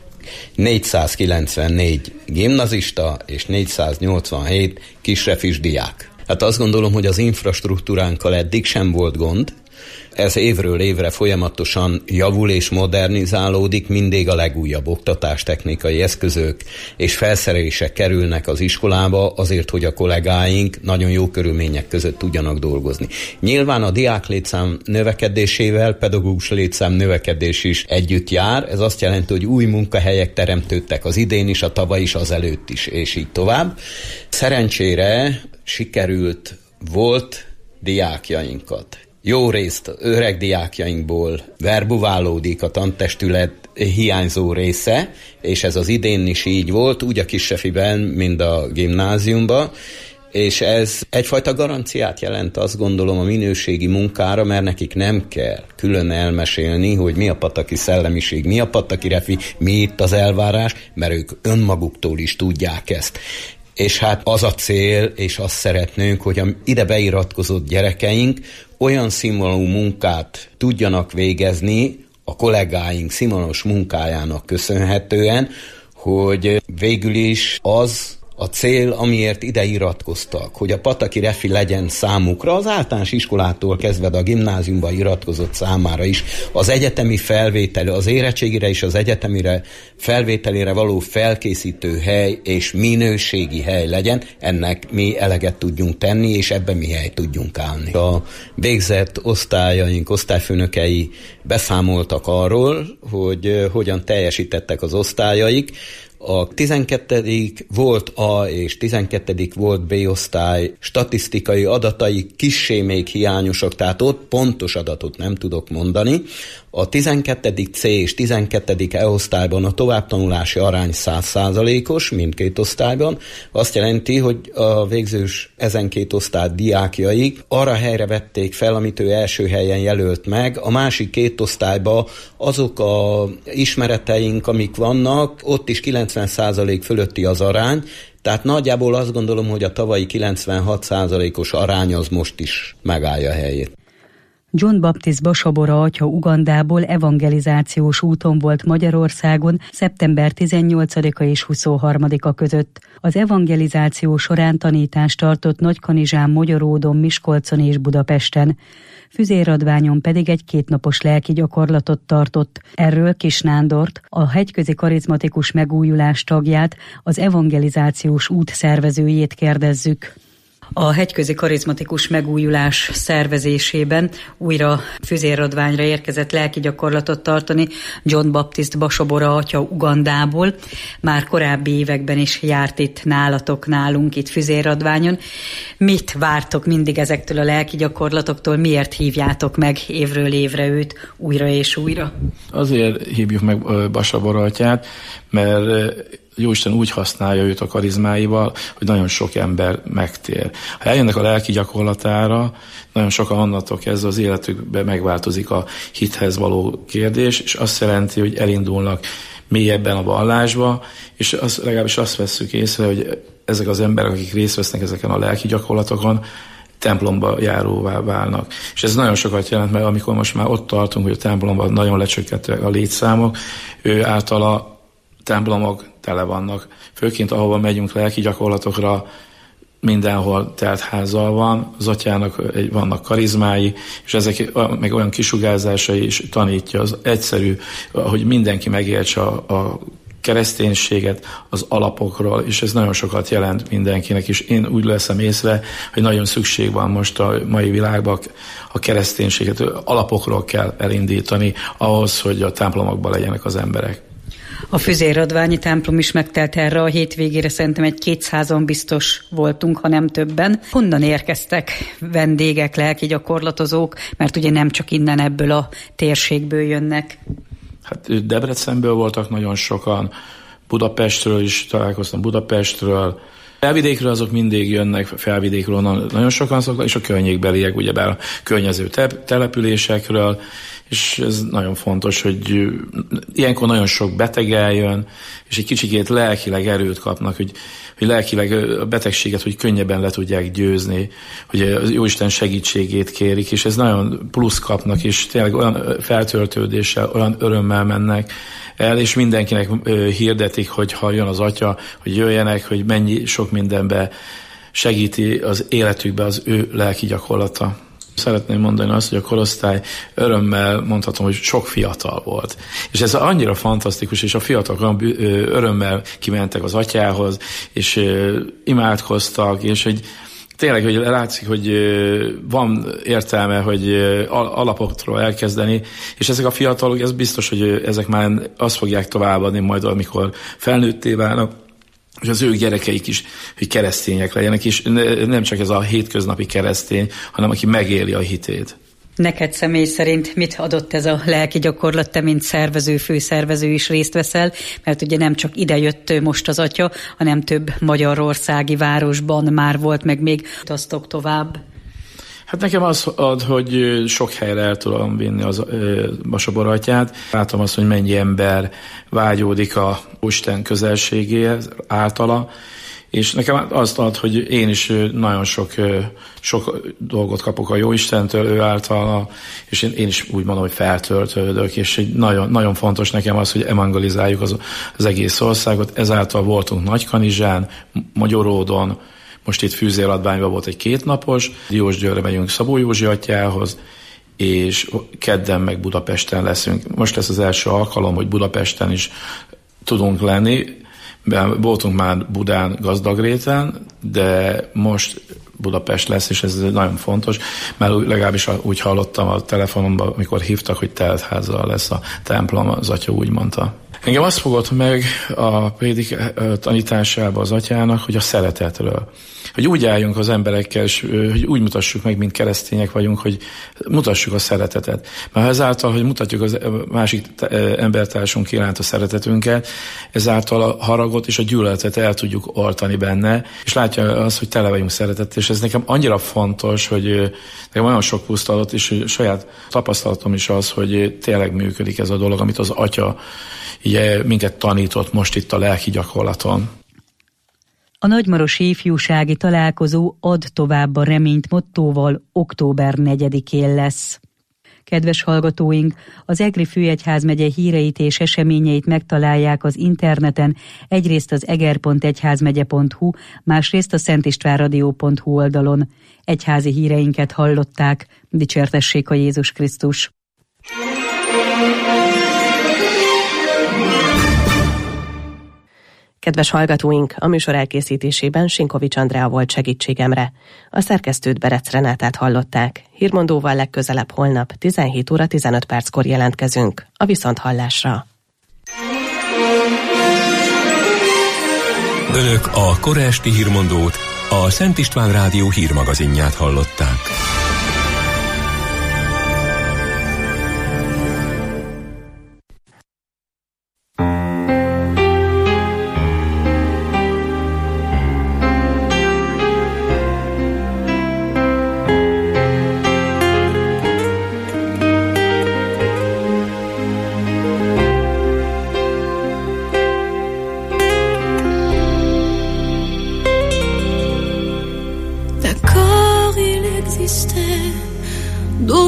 négyszázkilencvennégy gimnazista és négyszáznyolcvanhét kisrefis diák. Hát azt gondolom, hogy az infrastruktúránkkal eddig sem volt gond. Ez évről évre folyamatosan javul és modernizálódik, mindig a legújabb oktatástechnikai eszközök és felszerelések kerülnek az iskolába azért, hogy a kollégáink nagyon jó körülmények között tudjanak dolgozni. Nyilván a diák létszám növekedésével pedagógus létszám növekedés is együtt jár, ez azt jelenti, hogy új munkahelyek teremtődtek az idén is, a tavaly is, az előtt is, és így tovább. Szerencsére sikerült volt diákjainkat jó részt öreg diákjainkból verbuválódik a tantestület hiányzó része, és ez az idén is így volt, úgy a kisrefiben, mint a gimnáziumban, és ez egyfajta garanciát jelent, azt gondolom, a minőségi munkára, mert nekik nem kell külön elmesélni, hogy mi a pataki szellemiség, mi a pataki refi, mi itt az elvárás, mert ők önmaguktól is tudják ezt. És hát az a cél, és azt szeretnénk, hogy a ide beiratkozott gyerekeink olyan színvonalú munkát tudjanak végezni a kollégáink színvonalos munkájának köszönhetően, hogy végül is az a cél, amiért ide iratkoztak, hogy a pataki refi legyen számukra, az általános iskolától kezdve a gimnáziumba iratkozott számára is, az egyetemi felvétel, az érettségire és az egyetemire felvételére való felkészítő hely és minőségi hely legyen, ennek mi eleget tudjunk tenni, és ebben mi hely tudjunk állni. A végzett osztályaink, osztályfőnökei beszámoltak arról, hogy hogyan teljesítettek az osztályaik. A tizenkettedik volt A és tizenkettedik volt B osztály statisztikai adatai kissé még hiányosak, tehát ott pontos adatot nem tudok mondani. A tizenkettedik C és tizenkettedik E osztályban a továbbtanulási arány száz százalékos mindkét osztályban. Azt jelenti, hogy a végzős ezen két osztály diákjaik arra helyre vették fel, amit ő első helyen jelölt meg. A másik két osztályban azok a ismereteink, amik vannak, ott is kilencven százalék fölötti az arány, tehát nagyjából azt gondolom, hogy a tavalyi kilencvenhat százalékos arány az most is megállja a helyét. John Baptist Basabora atya Ugandából evangelizációs úton volt Magyarországon szeptember tizennyolcadika és huszonharmadika között. Az evangelizáció során tanítást tartott Nagykanizsán, Magyaródon, Miskolcon és Budapesten. Füzérradványon pedig egy kétnapos lelki gyakorlatot tartott. Erről Kis Nándort, a hegyközi karizmatikus megújulás tagját, az evangelizációs út szervezőjét kérdezzük. A hegyközi karizmatikus megújulás szervezésében újra Füzérradványra érkezett lelki gyakorlatot tartani John Baptist Basabora atya Ugandából. Már korábbi években is járt itt nálatok, nálunk itt Füzérradványon. Mit vártok mindig ezektől a lelki gyakorlatoktól? Miért hívjátok meg évről évre őt újra és újra? Azért hívjuk meg Basabora atyát, mert Jóisten úgy használja őt a karizmáival, hogy nagyon sok ember megtér. Ha eljönnek a lelki gyakorlatára, nagyon sokan annattól kezdve az életükben megváltozik a hithez való kérdés, és azt jelenti, hogy elindulnak mélyebben a vallásba, és az, legalábbis azt vesszük észre, hogy ezek az emberek, akik részt vesznek ezeken a lelki gyakorlatokon, templomba járóvá válnak. És ez nagyon sokat jelent, mert amikor most már ott tartunk, hogy a templomban nagyon lecsökkentek a létszámok, ő általa templomok tele vannak. Főként ahova megyünk lelki gyakorlatokra, mindenhol telt házzal van, az atyának vannak karizmái, és ezek meg olyan kisugárzásai is tanítja az egyszerű, hogy mindenki megértse a, a kereszténységet az alapokról, és ez nagyon sokat jelent mindenkinek, és én úgy leszem észre, hogy nagyon szükség van most a mai világban a kereszténységet, alapokról kell elindítani ahhoz, hogy a templomokban legyenek az emberek. A Füzérradványi templom is megtelt erre a hétvégére, szerintem egy kétszázan biztos voltunk, ha nem többen. Honnan érkeztek vendégek, lelki gyakorlatozók, mert ugye nem csak innen ebből a térségből jönnek. Hát Debrecenből voltak nagyon sokan, Budapestről is találkoztam, Budapestről. Felvidékről azok mindig jönnek, felvidékről nagyon sokan szoktak, és a környékbeliek, ugyebár a környező te- településekről, és ez nagyon fontos, hogy ilyenkor nagyon sok beteg eljön, és egy kicsikét lelkileg erőt kapnak, hogy, hogy lelkileg a betegséget, hogy könnyebben le tudják győzni, hogy az Jóisten segítségét kérik, és ez nagyon plusz kapnak, és tényleg olyan feltöltődéssel, olyan örömmel mennek el, és mindenkinek hirdetik, hogy ha jön az Atya, hogy jöjjenek, hogy mennyi sok mindenbe segíti az életükbe az ő lelki gyakorlata. Szeretném mondani azt, hogy a korosztály örömmel mondhatom, hogy sok fiatal volt. És ez annyira fantasztikus, és a fiatalok örömmel kimentek az atyához, és imádkoztak, és hogy tényleg, hogy látszik, hogy van értelme, hogy alapoktól elkezdeni, és ezek a fiatalok, ez biztos, hogy ezek már azt fogják továbbadni majd, amikor felnőtté válnak, hogy az ő gyerekeik is, hogy keresztények legyenek, és nem csak ez a hétköznapi keresztény, hanem aki megéli a hitét. Neked személy szerint mit adott ez a lelki gyakorlat, te mint szervező, főszervező is részt veszel, mert ugye nem csak ide jött most az Atya, hanem több magyarországi városban már volt, meg még utaztok tovább. Hát nekem az ad, hogy sok helyre el tudom vinni az Basabor Atyát. Látom azt, hogy mennyi ember vágyódik a Isten közelségéhez általa, és nekem azt ad, hogy én is nagyon sok, sok dolgot kapok a Jóistentől, ő általa, és én, én is úgy mondom, hogy feltöltődök, és nagyon, nagyon fontos nekem az, hogy evangelizáljuk az, az egész országot. Ezáltal voltunk Nagykanizsán, Magyaródon, most itt Füzérradványban volt egy kétnapos, Diósgyőrre megyünk Szabó Józsi atyához, és kedden meg Budapesten leszünk. Most lesz az első alkalom, hogy Budapesten is tudunk lenni. Voltunk már Budán, Gazdagréten, de most Budapest lesz, és ez nagyon fontos, mert legalábbis úgy hallottam a telefonomban, amikor hívtak, hogy teltházzal lesz a templom, az atya úgy mondta. Engem azt fogott meg a prédik tanításában az atyának, hogy a szeretetről. Hogy úgy álljunk az emberekkel, és hogy úgy mutassuk meg, mint keresztények vagyunk, hogy mutassuk a szeretetet. Mert ezáltal, hogy mutatjuk az másik embertársunk iránt a szeretetünket, ezáltal a haragot és a gyűlöletet el tudjuk oltani benne, és látja azt, hogy tele vagyunk szeretettel, és ez nekem annyira fontos, hogy nekem olyan sok puszt adott, és saját tapasztalatom is az, hogy tényleg működik ez a dolog, amit az atya ugye minket tanított most itt a lelki gyakorlaton. A nagymarosi ifjúsági találkozó Add tovább a reményt mottóval október negyedikén lesz. Kedves hallgatóink, az Egri Főegyházmegye híreit és eseményeit megtalálják az interneten, egyrészt az eger pont egyházmegye pont hu, másrészt a szentistvánradio pont hu oldalon. Egyházi híreinket hallották, dicsértessék a Jézus Krisztus! Kedves hallgatóink, a műsor elkészítésében Sinkovics Andrea volt segítségemre. A szerkesztőt Berec Renátát hallották. Hírmondóval legközelebb holnap tizenhét óra tizenöt perckor jelentkezünk. A viszonthallásra. Önök a kora esti hírmondót, a Szent István Rádió hírmagazinját hallották. D'accord, il est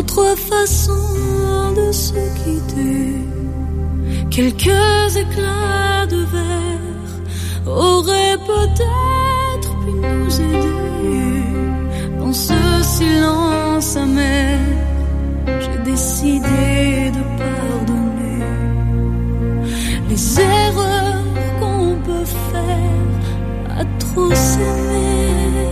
Trois façons de se quitter, quelques éclats de verre auraient peut-être pu nous aider. Dans ce silence amer, j'ai décidé de pardonner les erreurs qu'on peut faire à trop s'aimer.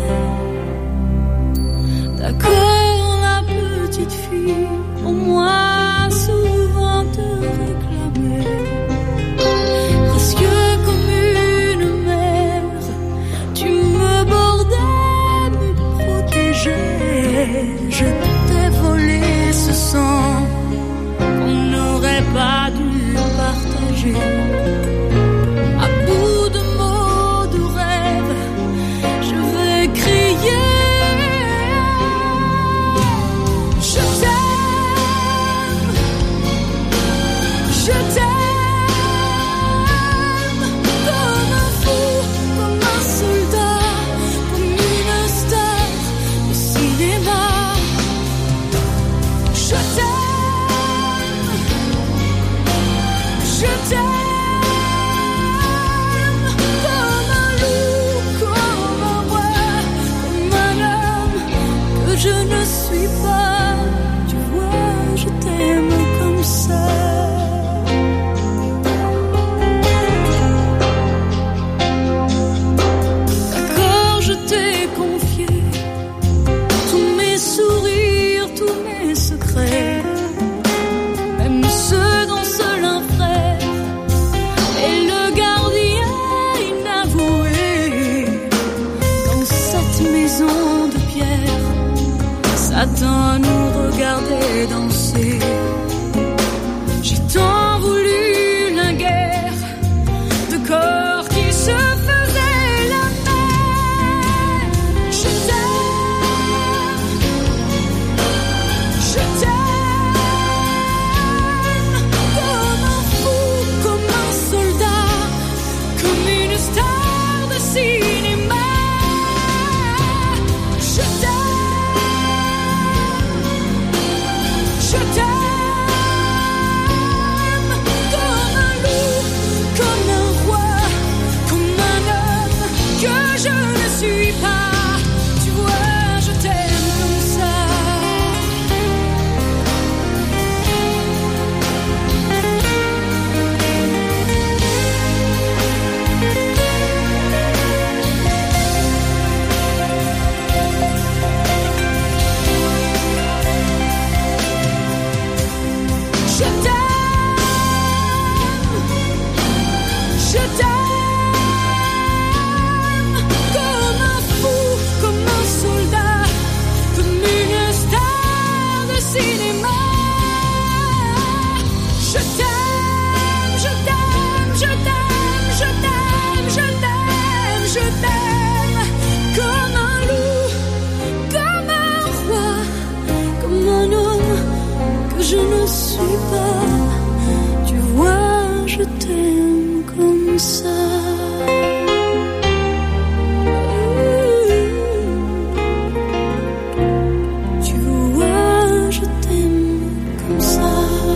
D'accord, la petite fille, pour moi souvent te réclamait, presque comme une mère, tu me bordais, me protégeais. Je t'ai volé ce sang qu'on n'aurait pas dû partager. À bout de mots, de rêves, je vais crier. Je t'aime, je t'aime, comme un fou, comme un soldat, comme une star de cinéma. Je t'aime, je t'aime, comme un loup, comme un roi, comme un homme que je ne suis pas. Tu vois, je t'aime comme ça. D'accord, je t'ai confié tous mes sourires, tous mes secrets, même ceux dont seul un frère est le gardien inavoué. Dans cette maison de pierre, Satan nous regardait danser. J'ai tant voulu la guerre de corps qui se faisaient la paix. Je t'aime, je t'aime, comme un fou, comme un soldat, comme une star de cinéma. Je t'aime, je t'aime, comme un loup, comme un roi, comme un homme que je ne suis pas. Tu vois, je t'aime comme ça. Je t'aime, je t'aime, comme un fou, comme un soldat, comme une star de cinéma. Je t'aime, je t'aime, je t'aime, je t'aime, je t'aime, je t'aime, comme un loup, comme un roi, comme un homme que je ne suis pas. Tu vois, je t'aime comme ça. Tu vois, je t'aime comme ça.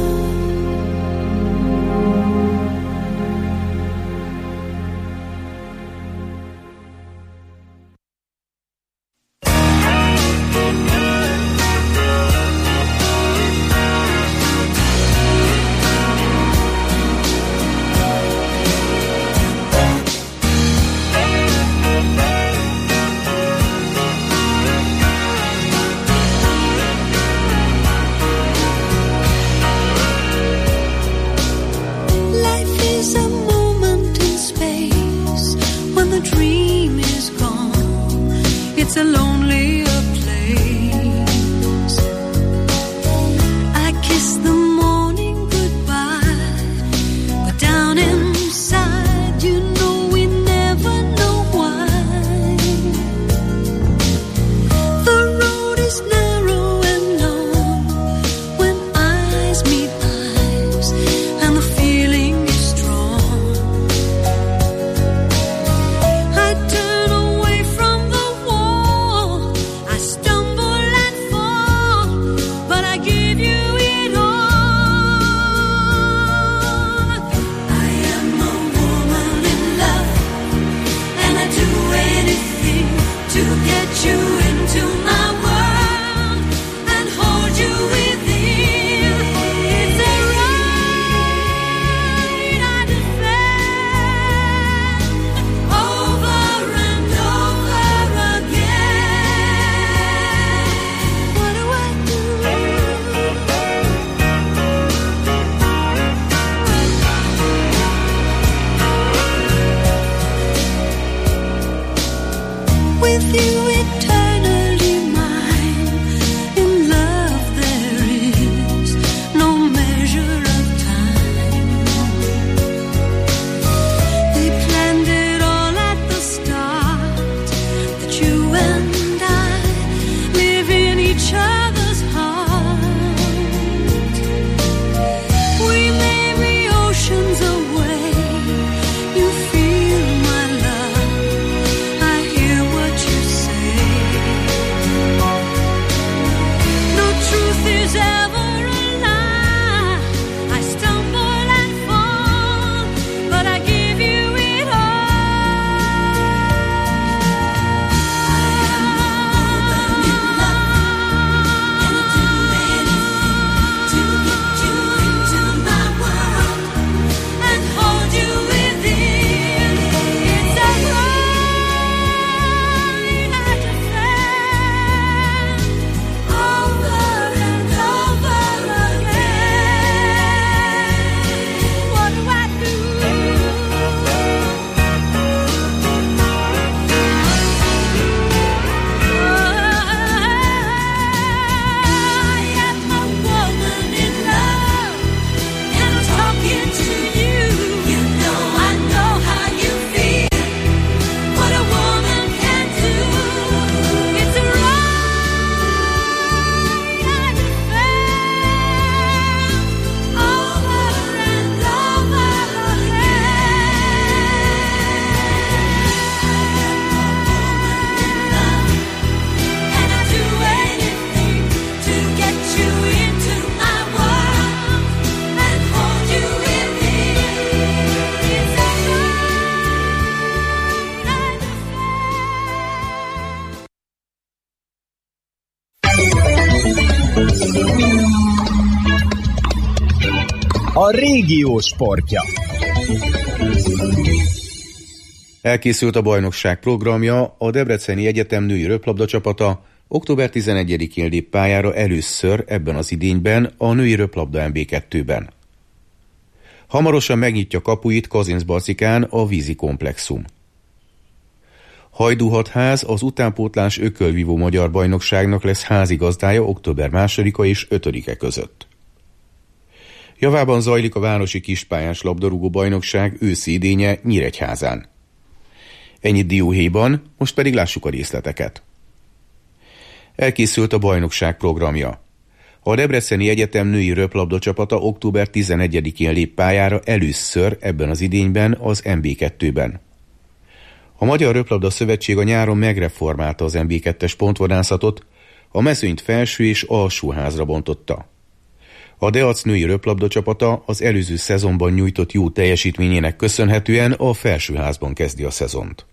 Life is a moment in space when the dream is gone. It's a lonelier place. I kiss the morning goodbye, but down inside, you know we never know why. The road is narrow and long when eyes meet eyes, and the feeling is strong. I turn away from the wall A régió sportja. Elkészült a bajnokság programja, a Debreceni Egyetem női röplabda csapata október tizenegyedikén lép pályára először ebben az idényben a női röplabda em bé kettőben. Hamarosan megnyitja kapuit Kazincbarcikán a vízi komplexum. Hajdúhatház az utánpótlás ökölvívó magyar bajnokságnak lesz házigazdája október másodika és ötödike között. Javában zajlik a városi kispályás labdarúgó bajnokság őszi idénye Nyíregyházán. Ennyit dióhéjban, most pedig lássuk a részleteket. Elkészült a bajnokság programja. A Debreceni Egyetem női röplabda csapata október tizenegyedikén lép pályára először ebben az idényben az em bé kettőben. A Magyar Röplabda Szövetség a nyáron megreformálta az em bé kettes pontvadászatot, a mezőnyt felső és alsóházra bontotta. A Deac női röplabda csapata az előző szezonban nyújtott jó teljesítményének köszönhetően a felsőházban kezdi a szezont.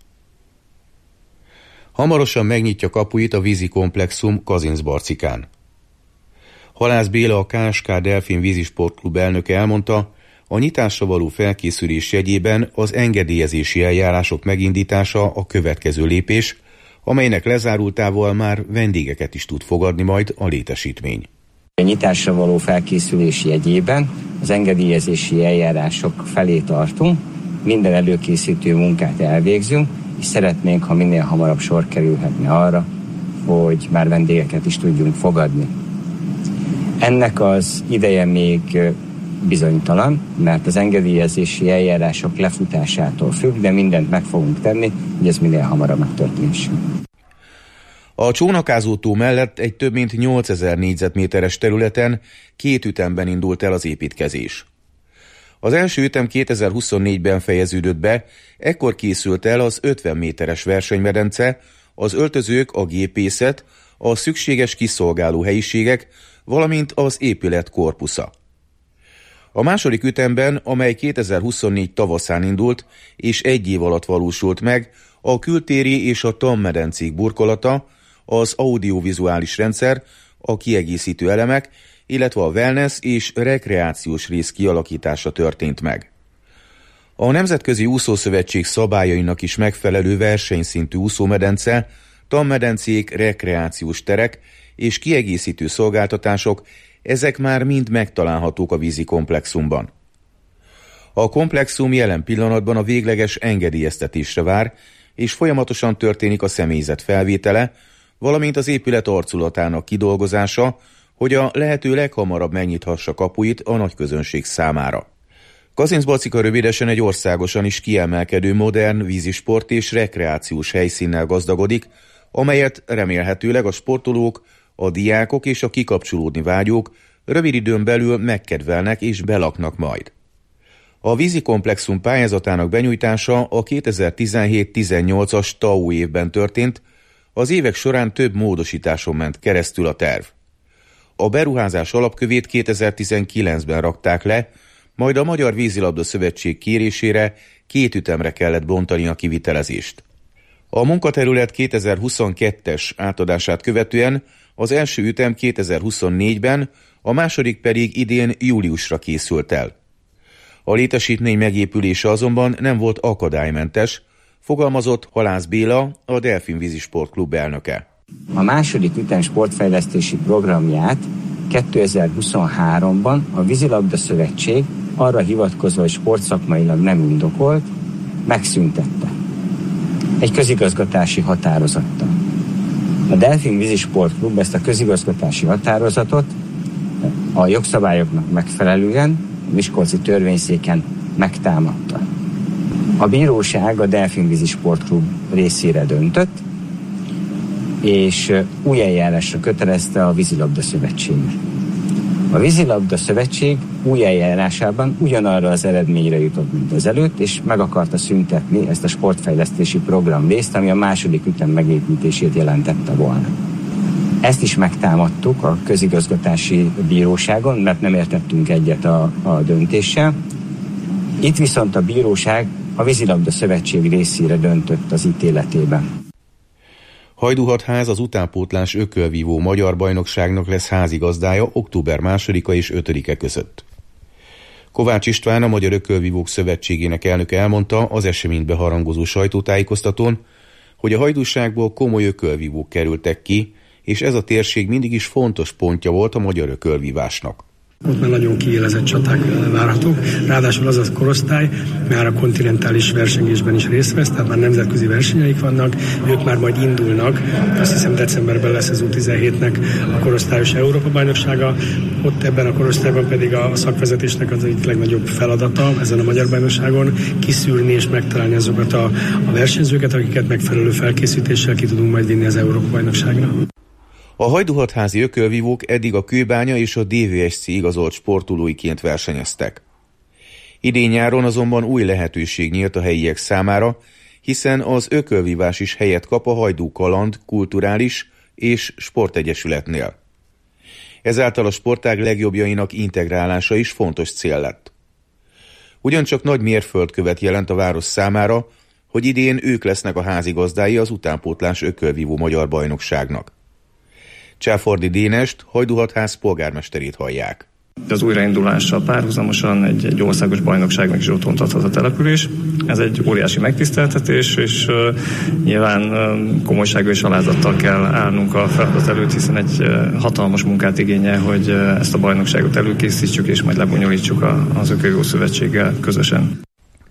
Hamarosan megnyitja kapuit a vízi komplexum Kazincbarcikán. Halász Béla, a ká es ká Delfin vízisportklub elnöke elmondta, a nyitásra való felkészülés jegyében az engedélyezési eljárások megindítása a következő lépés, amelynek lezárultával már vendégeket is tud fogadni majd a létesítmény. A nyitásra való felkészülés jegyében az engedélyezési eljárások felé tartunk, minden előkészítő munkát elvégzünk, és szeretnénk, ha minél hamarabb sor kerülhetne arra, hogy már vendégeket is tudjunk fogadni. Ennek az ideje még bizonytalan, mert az engedélyezési eljárások lefutásától függ, de mindent meg fogunk tenni, hogy ez minél hamarabb megtörténjen. A Csónakázó-tó mellett egy több mint nyolcezer négyzetméteres területen két ütemben indult el az építkezés. Az első ütem kétezer-huszonnégyben fejeződött be, ekkor készült el az ötven méteres versenymedence, az öltözők, a gépészet, a szükséges kiszolgáló helyiségek, valamint az épület korpusza. A második ütemben, amely kétezer-huszonnégy tavaszán indult, és egy év alatt valósult meg, a kültéri és a tanmedencék burkolata, az audiovizuális rendszer, a kiegészítő elemek, illetve a wellness és rekreációs rész kialakítása történt meg. A Nemzetközi Úszószövetség szabályainak is megfelelő versenyszintű úszómedence, tanmedencék, rekreációs terek és kiegészítő szolgáltatások, ezek már mind megtalálhatók a vízi komplexumban. A komplexum jelen pillanatban a végleges engedélyeztetésre vár, és folyamatosan történik a személyzet felvétele, valamint az épület arculatának kidolgozása, hogy a lehető leghamarabb megnyithassa kapuit a nagyközönség számára. Kazincbarcika rövidesen egy országosan is kiemelkedő modern vízisport és rekreációs helyszínnel gazdagodik, amelyet remélhetőleg a sportolók, a diákok és a kikapcsolódni vágyók rövid időn belül megkedvelnek és belaknak majd. A vízikomplexum pályázatának benyújtása a kétezer-tizenhét tizennyolcas té á u évben történt, az évek során több módosításon ment keresztül a terv. A beruházás alapkövét kétezer-tizenkilencben rakták le, majd a Magyar Vízilabda Szövetség kérésére két ütemre kellett bontani a kivitelezést. A munkaterület kétezer-huszonkettes átadását követően az első ütem kétezer-huszonnégyben, a második pedig idén júliusra készült el. A létesítmény megépülése azonban nem volt akadálymentes, fogalmazott Halász Béla, a Delfin Vízisport Klub elnöke. A második ütem sportfejlesztési programját kétezer-huszonháromban a Vízilabda Szövetség arra hivatkozva, hogy sportszakmailag nem indokolt, megszüntette. Egy közigazgatási határozattal. A Delfin Vízisport Klub ezt a közigazgatási határozatot a jogszabályoknak megfelelően a miskolci törvényszéken megtámadta. A bíróság a Delfin Vízisport Klub részére döntött, és új eljárásra kötelezte a Vízilabda Szövetséget. A Vízilabda Szövetség új eljárásában ugyanarra az eredményre jutott, mint az előtt, és meg akarta szüntetni ezt a sportfejlesztési program részt, ami a második ütem megépítését jelentette volna. Ezt is megtámadtuk a közigazgatási bíróságon, mert nem értettünk egyet a, a döntéssel. Itt viszont a bíróság a Vízilabda Szövetség részére döntött az ítéletében. Hajdúhatház az utánpótlás ökölvívó magyar bajnokságnak lesz házigazdája október másodika és ötödike között. Kovács István, a Magyar Ökölvívók Szövetségének elnöke elmondta az eseményt beharangozó sajtótájékoztatón, hogy a hajdúságból komoly ökölvívók kerültek ki, és ez a térség mindig is fontos pontja volt a magyar ökölvívásnak. Ott már nagyon kiélezett csaták várhatók, ráadásul az a korosztály már a kontinentális versengésben is részt vesz, tehát már nemzetközi versenyeik vannak, ők már majd indulnak, azt hiszem decemberben lesz az U tizenhétnek a korosztályos Európa-bajnoksága, ott ebben a korosztályban pedig a szakvezetésnek az egyik legnagyobb feladata ezen a magyar bajnokságon kiszűrni és megtalálni azokat a, a versenyzőket, akiket megfelelő felkészítéssel ki tudunk majd vinni az Európa-bajnokságra. A hajdúhatházi ökölvívók eddig a Kőbánya és a dé vé es cé igazolt sportolóiként versenyeztek. Idén nyáron azonban új lehetőség nyílt a helyiek számára, hiszen az ökölvívás is helyet kap a Hajdú Kaland kulturális és sportegyesületnél. Ezáltal a sportág legjobbjainak integrálása is fontos cél lett. Ugyancsak nagy mérföldkövet jelent a város számára, hogy idén ők lesznek a házigazdái az utánpótlás ökölvívó magyar bajnokságnak. Csáfordi Dénest, Hajdúhatház polgármesterét hallják. Az újraindulással párhuzamosan egy, egy országos bajnokságnak is otthont adhat a település. Ez egy óriási megtiszteltetés, és uh, nyilván uh, komolysággal és alázattal kell állnunk a feladat előtt, hiszen egy uh, hatalmas munkát igényel, hogy uh, ezt a bajnokságot előkészítsük, és majd lebonyolítsuk a, az Ökölvívó Szövetséggel közösen.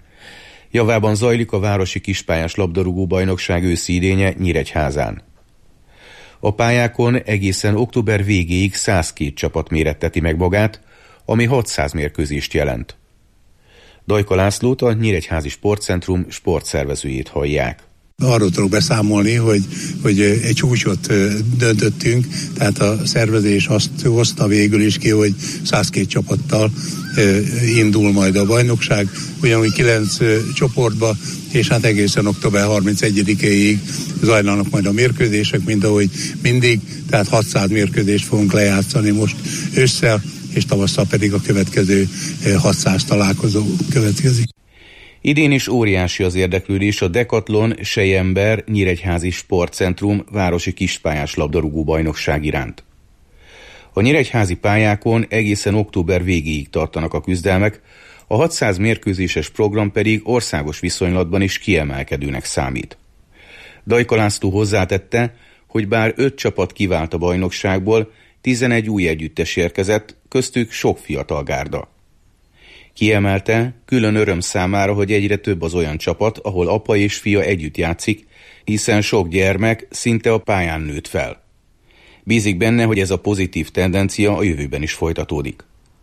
Javában zajlik a Városi Kispályás labdarúgó bajnokság őszi idénye Nyíregyházán. A pályákon egészen október végéig száz két csapat méretteti meg magát, ami hatszáz mérkőzést jelent. Dajka Lászlót, a Nyíregyházi Sportcentrum sportszervezőjét hallják. Arról tudok beszámolni, hogy, hogy egy csúcsot döntöttünk, tehát a szervezés azt hozta végül is ki, hogy száz két csapattal indul majd a bajnokság, ugyanúgy kilenc csoportba, és hát egészen október harmincegyedikéig zajlanak majd a mérkőzések, mint ahogy mindig, tehát hatszáz mérkőzést fogunk lejátszani most ősszel, és tavasszal pedig a következő hatszáz találkozó következik. Idén is óriási az érdeklődés a Decathlon Selyember Nyíregyházi Sportcentrum Városi Kispályás labdarúgó bajnokság iránt. A nyíregyházi pályákon egészen október végéig tartanak a küzdelmek, a hatszáz mérkőzéses program pedig országos viszonylatban is kiemelkedőnek számít. Dajka László hozzátette, hogy bár öt csapat kivált a bajnokságból, tizenegy új együttes érkezett, köztük sok fiatal gárda. Kiemelte, külön öröm számára, hogy egyre több az olyan csapat, ahol apa és fia együtt játszik, hiszen sok gyermek szinte a pályán nőtt fel. Bízik benne, hogy ez a pozitív tendencia a jövőben is folytatódik.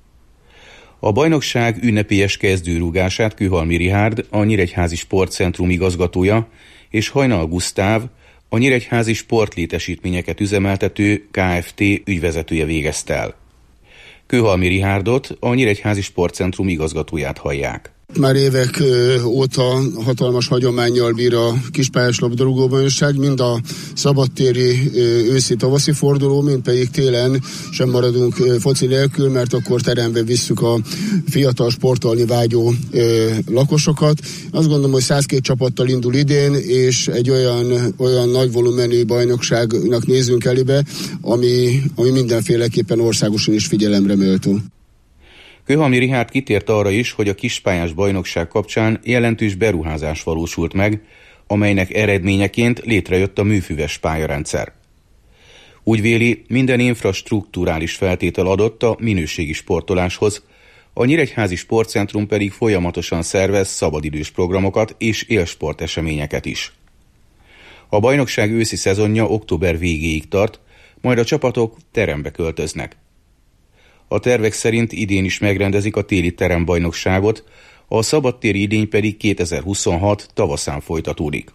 A bajnokság ünnepélyes kezdőrúgását Kőhalmi Richárd, a Nyíregyházi Sportcentrum igazgatója, és Hajnal Gusztáv, a Nyíregyházi Sportlétesítményeket üzemeltető Kft. Ügyvezetője végezte el. Kőhalmi Rihárdot, a Nyíregyházi Sportcentrum igazgatóját hallják. Már évek óta hatalmas hagyománnyal bír a kispályás labdarúgó bajnokság, mind a szabadtéri őszi-tavaszi forduló, mind pedig télen sem maradunk foci nélkül, mert akkor terembe visszük a fiatal sportolni vágyó lakosokat. Azt gondolom, hogy százkettő csapattal indul idén, és egy olyan, olyan nagy volumenű bajnokságnak nézünk elébe, ami, ami mindenféleképpen országosan is figyelemre méltó. Kőhalmi Richárd kitért arra is, hogy a kispályás bajnokság kapcsán jelentős beruházás valósult meg, amelynek eredményeként létrejött a műfüves pályarendszer. Úgy véli, minden infrastrukturális feltétel adott a minőségi sportoláshoz, a Nyíregyházi Sportcentrum pedig folyamatosan szervez szabadidős programokat és élsporteseményeket is. A bajnokság őszi szezonja október végéig tart, majd a csapatok terembe költöznek. A tervek szerint idén is megrendezik a téli terembajnokságot, a szabadtéri idény pedig kétezer-huszonhat tavaszán folytatódik.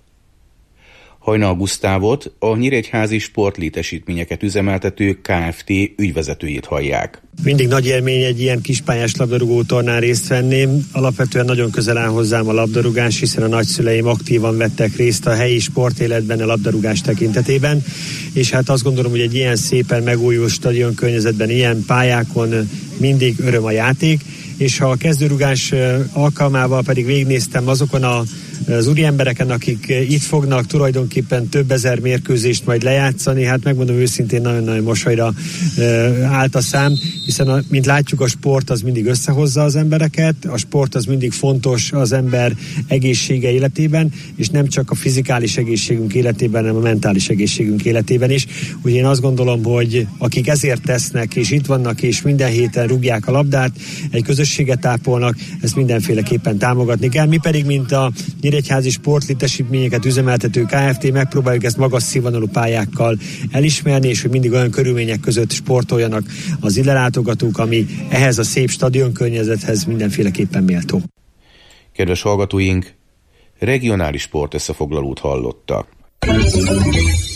Hajnal Gusztávot, a Nyíregyházi Sportlétesítményeket üzemeltető Kft. Ügyvezetőjét hallják. Mindig nagy élmény egy ilyen kispályás labdarúgó tornán részt venni. Alapvetően nagyon közel áll hozzám a labdarúgás, hiszen a nagyszüleim aktívan vettek részt a helyi sportéletben a labdarúgás tekintetében, és hát azt gondolom, hogy egy ilyen szépen megújult stadionkörnyezetben, ilyen pályákon mindig öröm a játék, és ha a kezdőrugás alkalmával pedig végignéztem azokon a az úri embereken, akik itt fognak tulajdonképpen több ezer mérkőzést majd lejátszani, hát megmondom őszintén, nagyon-nagyon mosolyra állt a szám, hiszen a, mint látjuk, a sport az mindig összehozza az embereket, a sport az mindig fontos az ember egészsége életében, és nem csak a fizikális egészségünk életében, hanem a mentális egészségünk életében is. Úgyhogy én azt gondolom, hogy akik ezért tesznek, és itt vannak, és minden héten rúgják a labdát, egy közösséget ápolnak, ezt mindenféleképpen támogatni kell. Mi pedig, mint a Nyíregyházi Sportlétesítményeket üzemeltető Kft. Megpróbáljuk ezt magas színvonalú pályákkal elismerni, és hogy mindig olyan körülmények között sportoljanak az ide látogatók, ami ehhez a szép stadionkörnyezethez mindenféleképpen méltó. Kedves hallgatóink, regionális sportösszefoglalót hallottak.